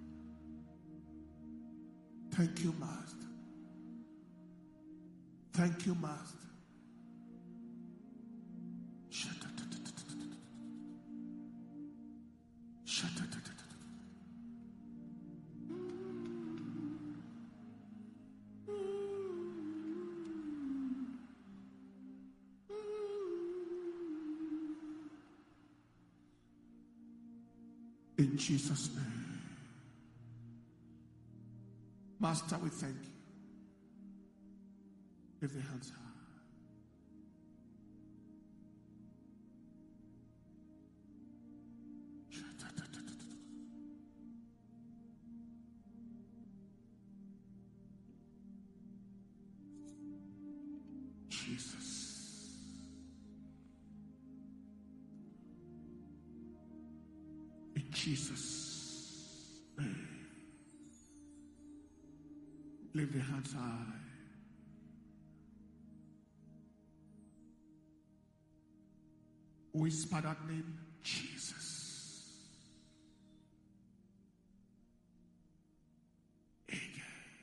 Thank you, Master. Thank you, Master. In Jesus' name. Master, we thank you. Lift the hands high. Jesus. In Jesus' name. Lift the hands high. Whisper that name, Jesus. Again.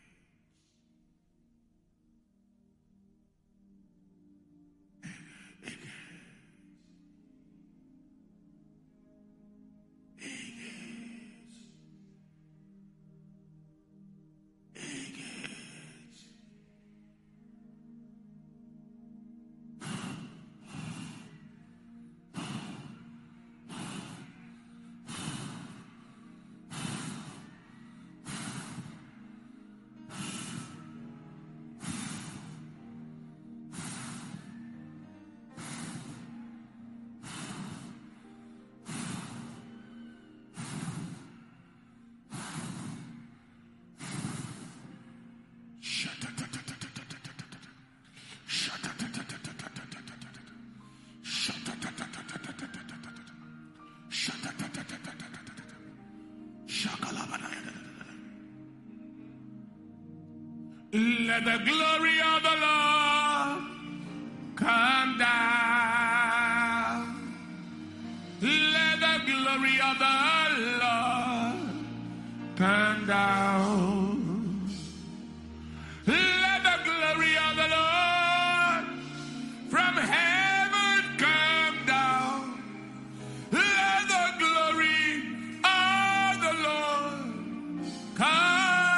Let the glory of the Lord come down. Let the glory of the Lord come down. Let the glory of the Lord from heaven come down. Let the glory of the Lord come.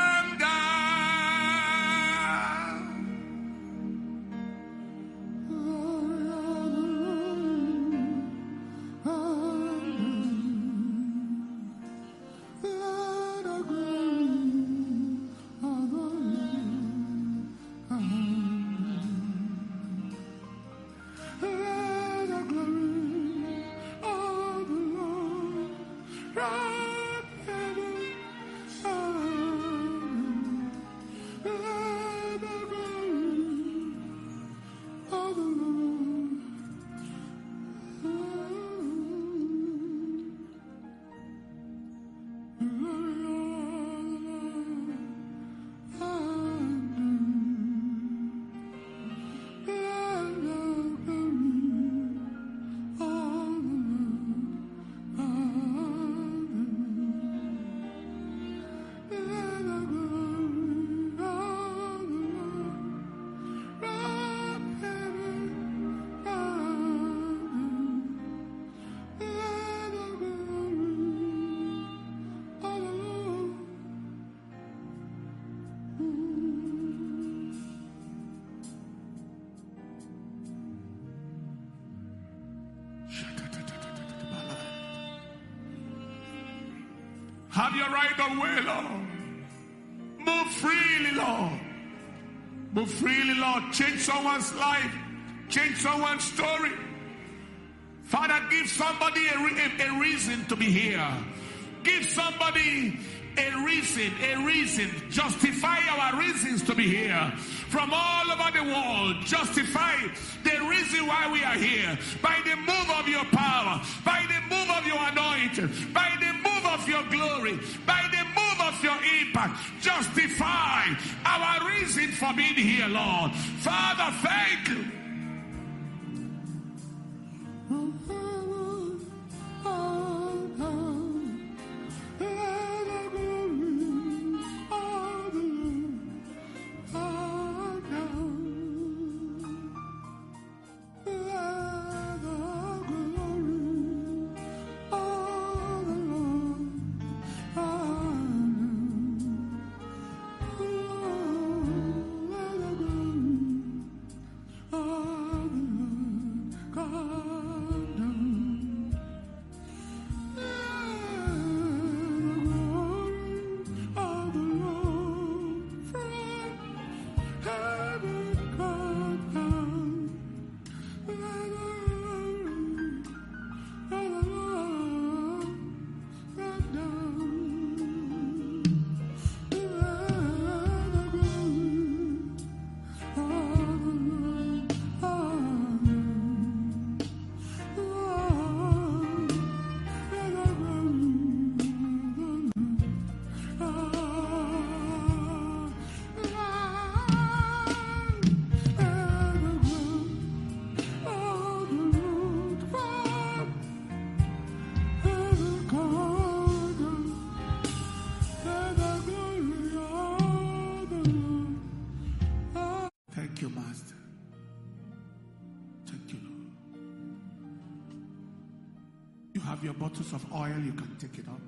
Have your right of way, Lord. Move freely, Lord. Move freely, Lord. Change someone's life. Change someone's story. Father, give somebody a reason to be here. Give somebody a reason. Justify our reasons to be here. From all over the world, justify the reason why we are here. By the move of your power, by the move of your anointing, by the move of your glory, by the move of your impact. Justify our reason for being here, Lord. Father, thank you. Oh have your bottles of oil, you can take it up.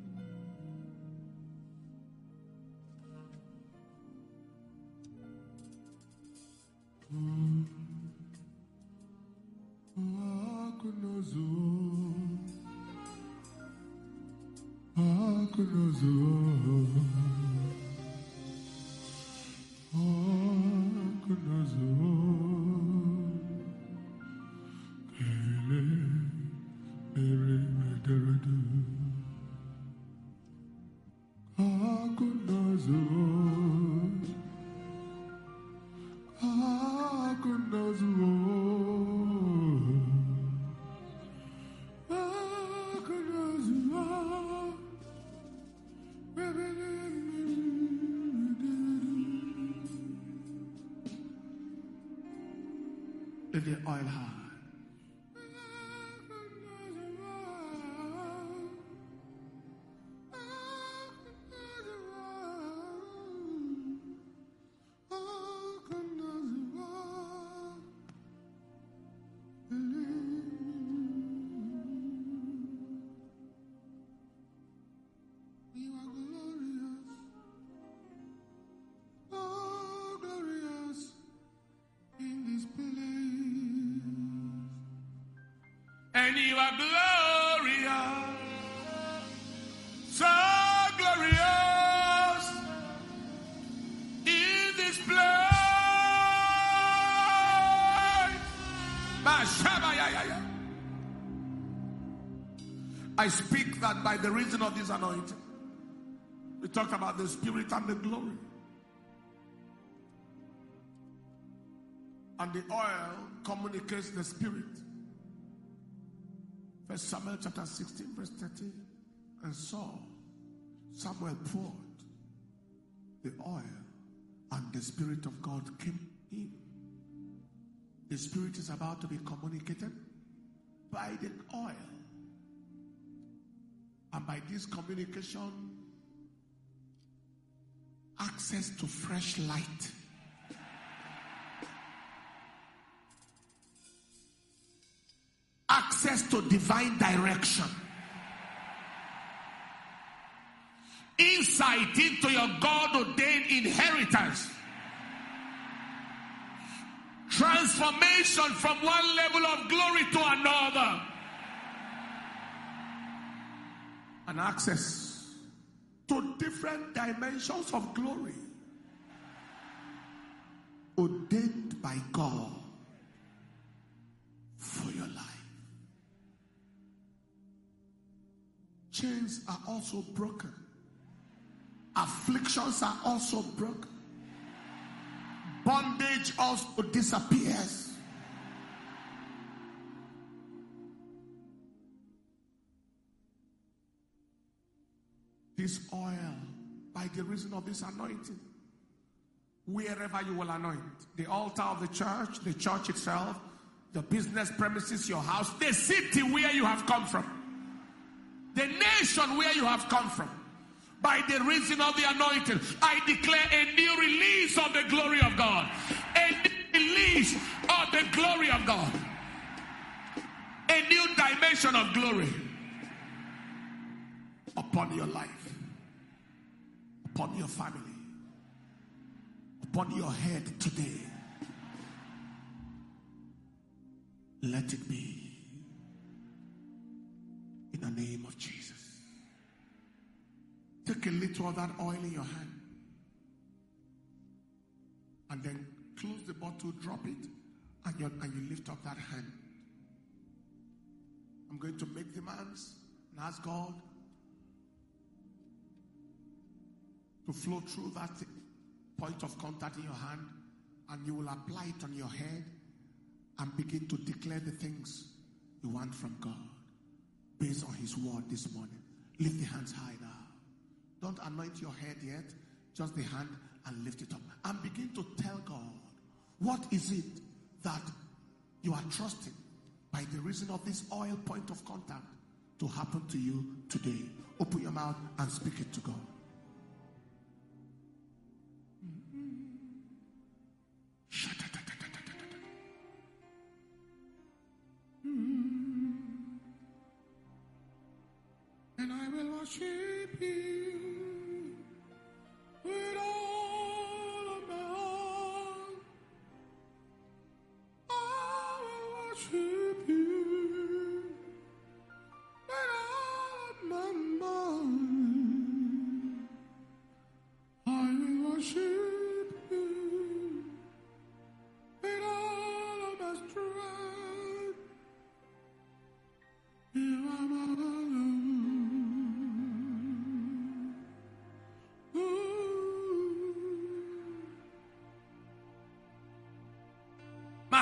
Let the oil high. And you are glorious, so glorious in this place. I speak that by the reason of this anointing, we talked about the Spirit and the glory. And the oil communicates the Spirit. First Samuel chapter 16 verse 13. And Samuel poured the oil, and the Spirit of God came in. The Spirit is about to be communicated by the oil. And by this communication, access to fresh light. Access to divine direction. Insight into your God-ordained inheritance. Transformation from one level of glory to another. And access to different dimensions of glory ordained by God for your life. Chains are also broken. Afflictions are also broken. Bondage also disappears. This oil, by the reason of this anointing, wherever you will anoint, the altar of the church itself, the business premises, your house, the city where you have come from, the nation where you have come from, by the reason of the anointing, I declare a new release of the glory of God. A new release of the glory of God. A new dimension of glory upon your life, upon your family, upon your head today. Let it be. In the name of Jesus. Take a little of that oil in your hand. And then close the bottle, drop it, and you lift up that hand. I'm going to make demands and ask God to flow through that point of contact in your hand, and you will apply it on your head and begin to declare the things you want from God based on His word this morning. Lift the hands high now. Don't anoint your head yet, just the hand, and lift it up. And begin to tell God, what is it that you are trusting by the reason of this oil point of contact to happen to you today? Open your mouth and speak it to God.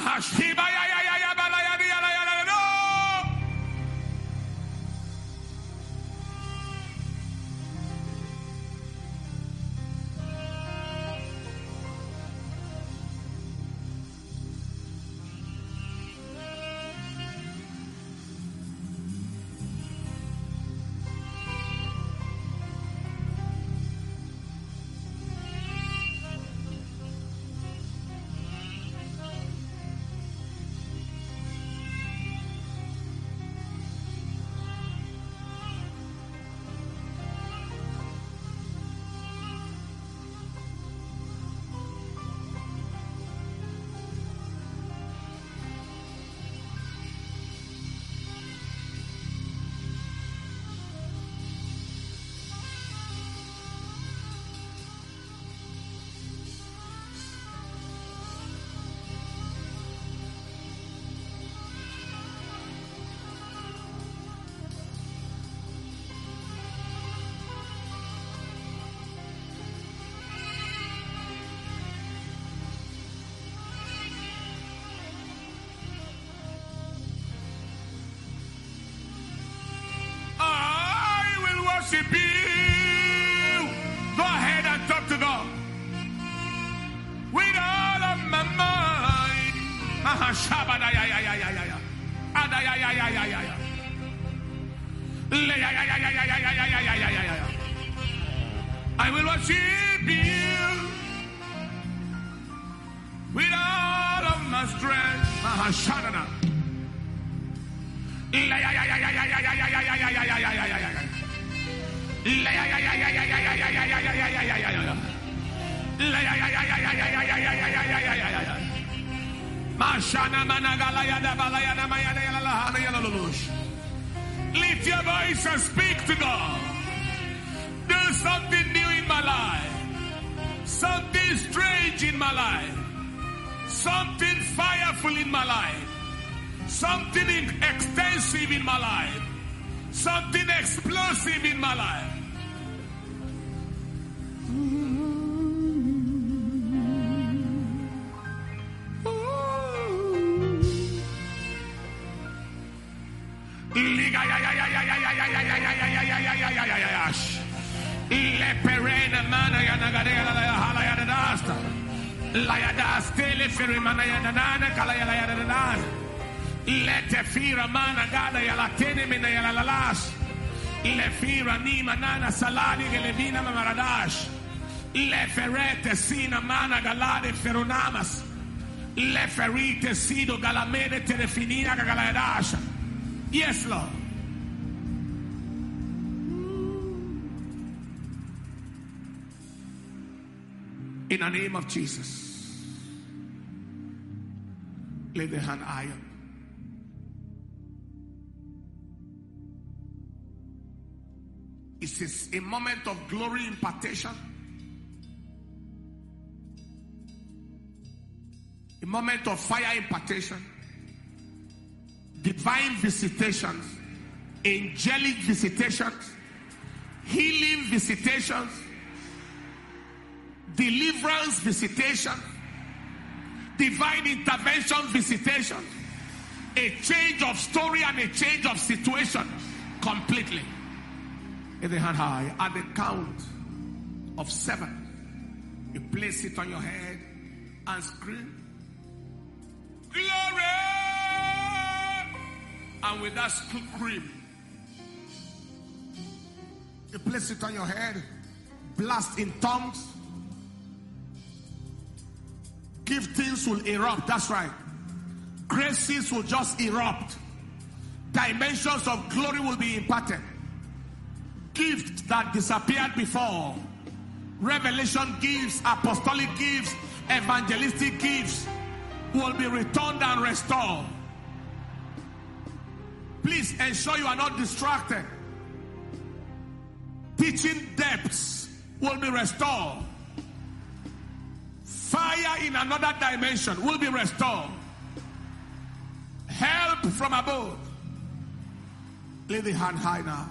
worship you. Go ahead and talk to God. With all of my mind. I will worship you with all of my strength. Lift your voice and speak to God. Do something new in my life. Something strange in my life. Something fireful in my life. Something extensive in my life. Something explosive in my life. Let fira mana gada ya la tene mena ya la las. Le fira ni manana saladi che le vina maradash. Le ferete sina mana galade feronamas. Le ferite sido galamede telefinina galadash. Yes, Lord. In the name of Jesus. Lay the hand higher. It is a moment of glory impartation. A moment of fire impartation. Divine visitations. Angelic visitations. Healing visitations. Deliverance visitations. Divine intervention visitations. A change of story and a change of situation completely. In the hand high, at the count of 7, you place it on your head and scream, glory! And with that scream, you place it on your head, blast in tongues, giftings will erupt. That's right. Graces will just erupt. Dimensions of glory will be imparted. Gifts that disappeared before, revelation gifts, apostolic gifts, evangelistic gifts will be returned and restored. Please ensure you are not distracted. Teaching depths will be restored. Fire in another dimension will be restored. Help from above. Lay the hand high now.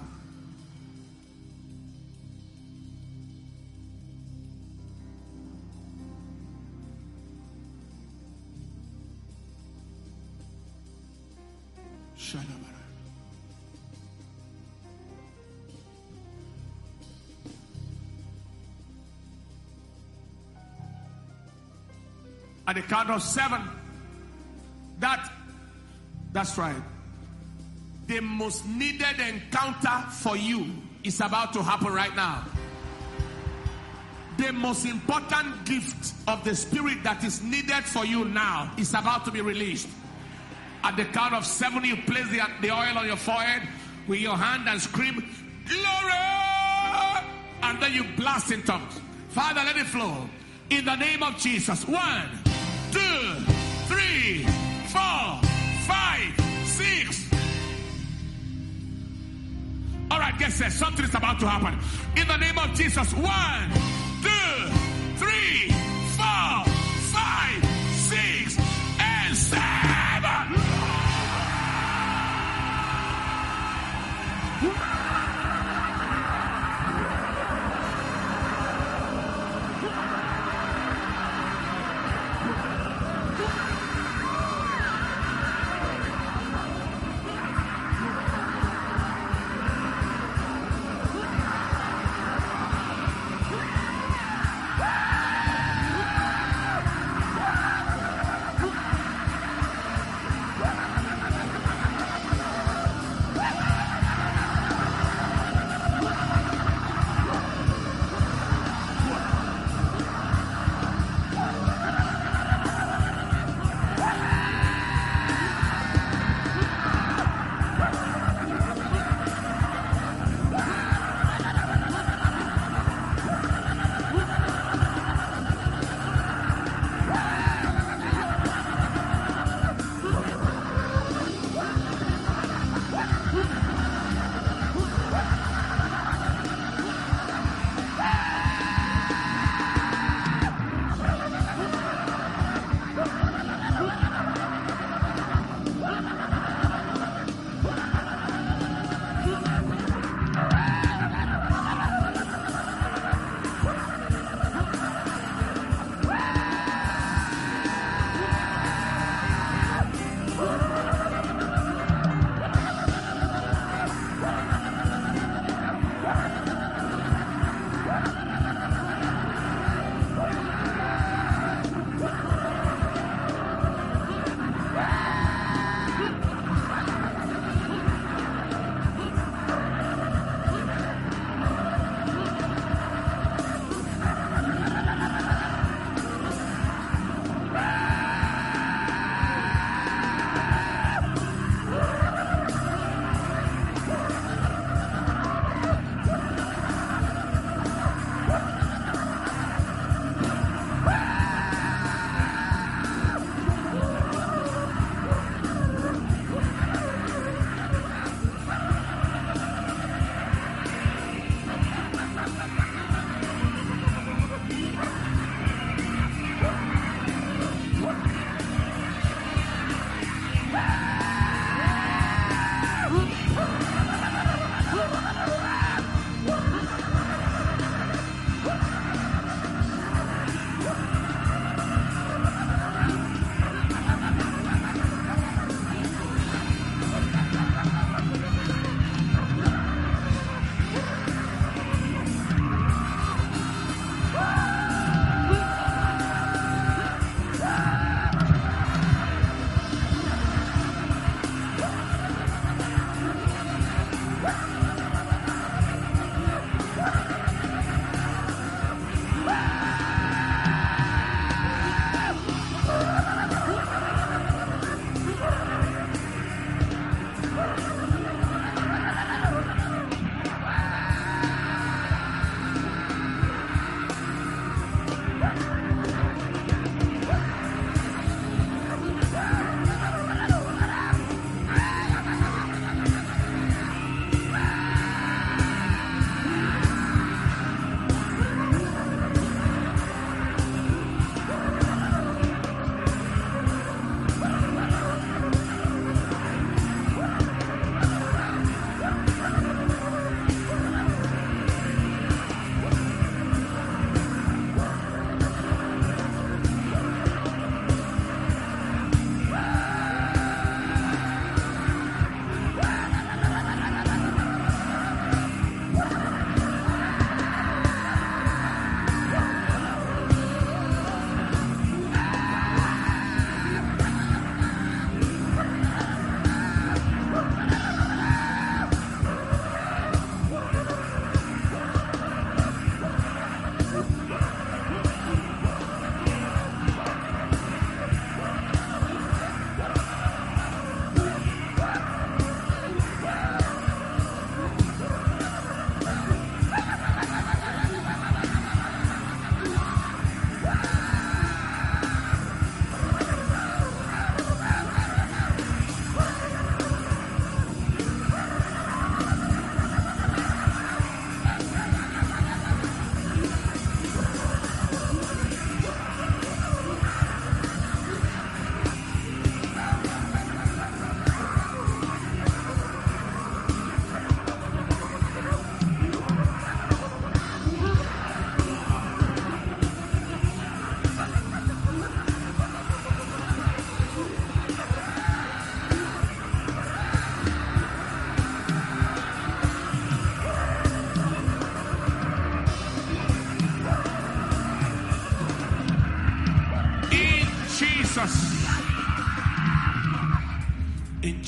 At the count of 7, that's right. The most needed encounter for you is about to happen right now. The most important gift of the Spirit that is needed for you now is about to be released. At the count of 7, you place the oil on your forehead with your hand and scream, glory! And then you blast in tongues. Father, let it flow. In the name of Jesus. 1, 2, 3, 4, 5, 6. All right, guess that something is about to happen. In the name of Jesus. 1, 2, 3, 4, 5, 6, and 7.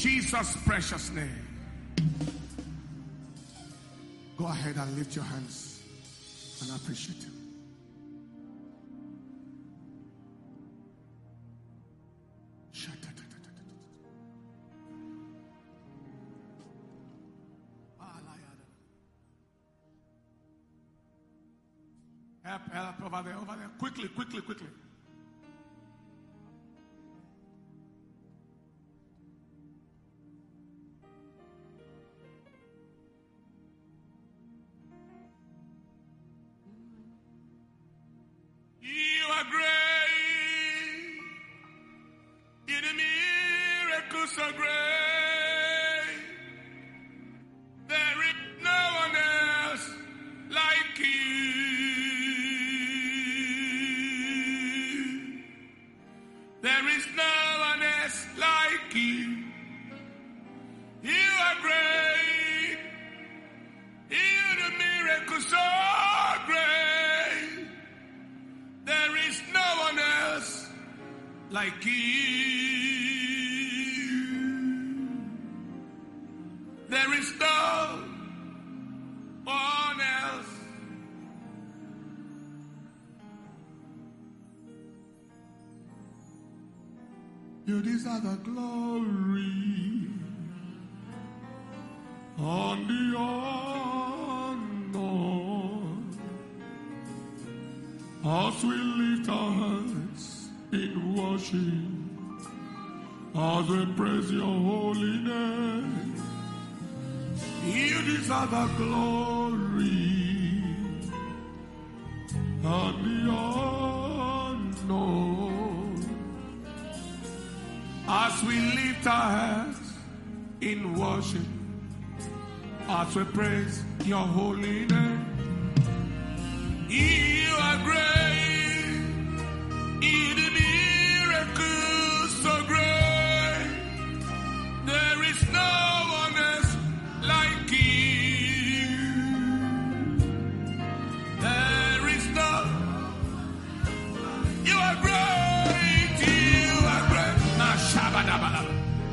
Jesus' precious name. Go ahead and lift your hands and appreciate him. Help over there. Quickly. You are great. You do miracles so great. There is no one else like you. There is no one else like you. You are great. You do miracles so great. There is no one else like you. There is no one else. You deserve the glory and the honor as we lift our hands in worship, as we praise your holy name. You deserve the glory and the honor As we lift our hands in worship, as we praise your holy name. You are great. You do miracles so great. There is no one else like you. There is no. You are great. You are great. Now, Shabbat.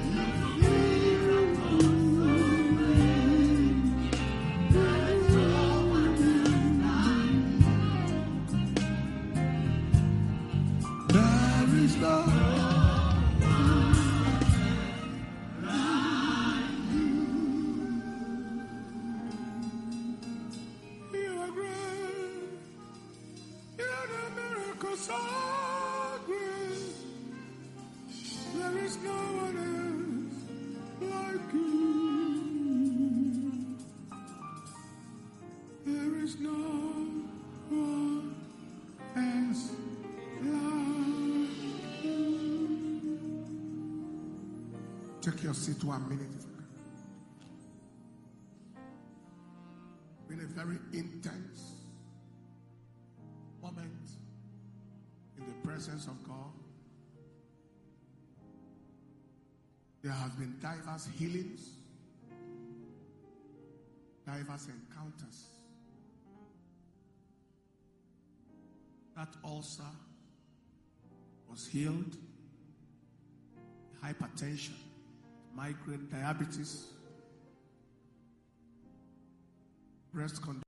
Take your seat 1 minute. Been a very intense moment in the presence of God. There have been diverse healings, diverse encounters. That ulcer was healed. Hypertension, migraine, diabetes, breast condition.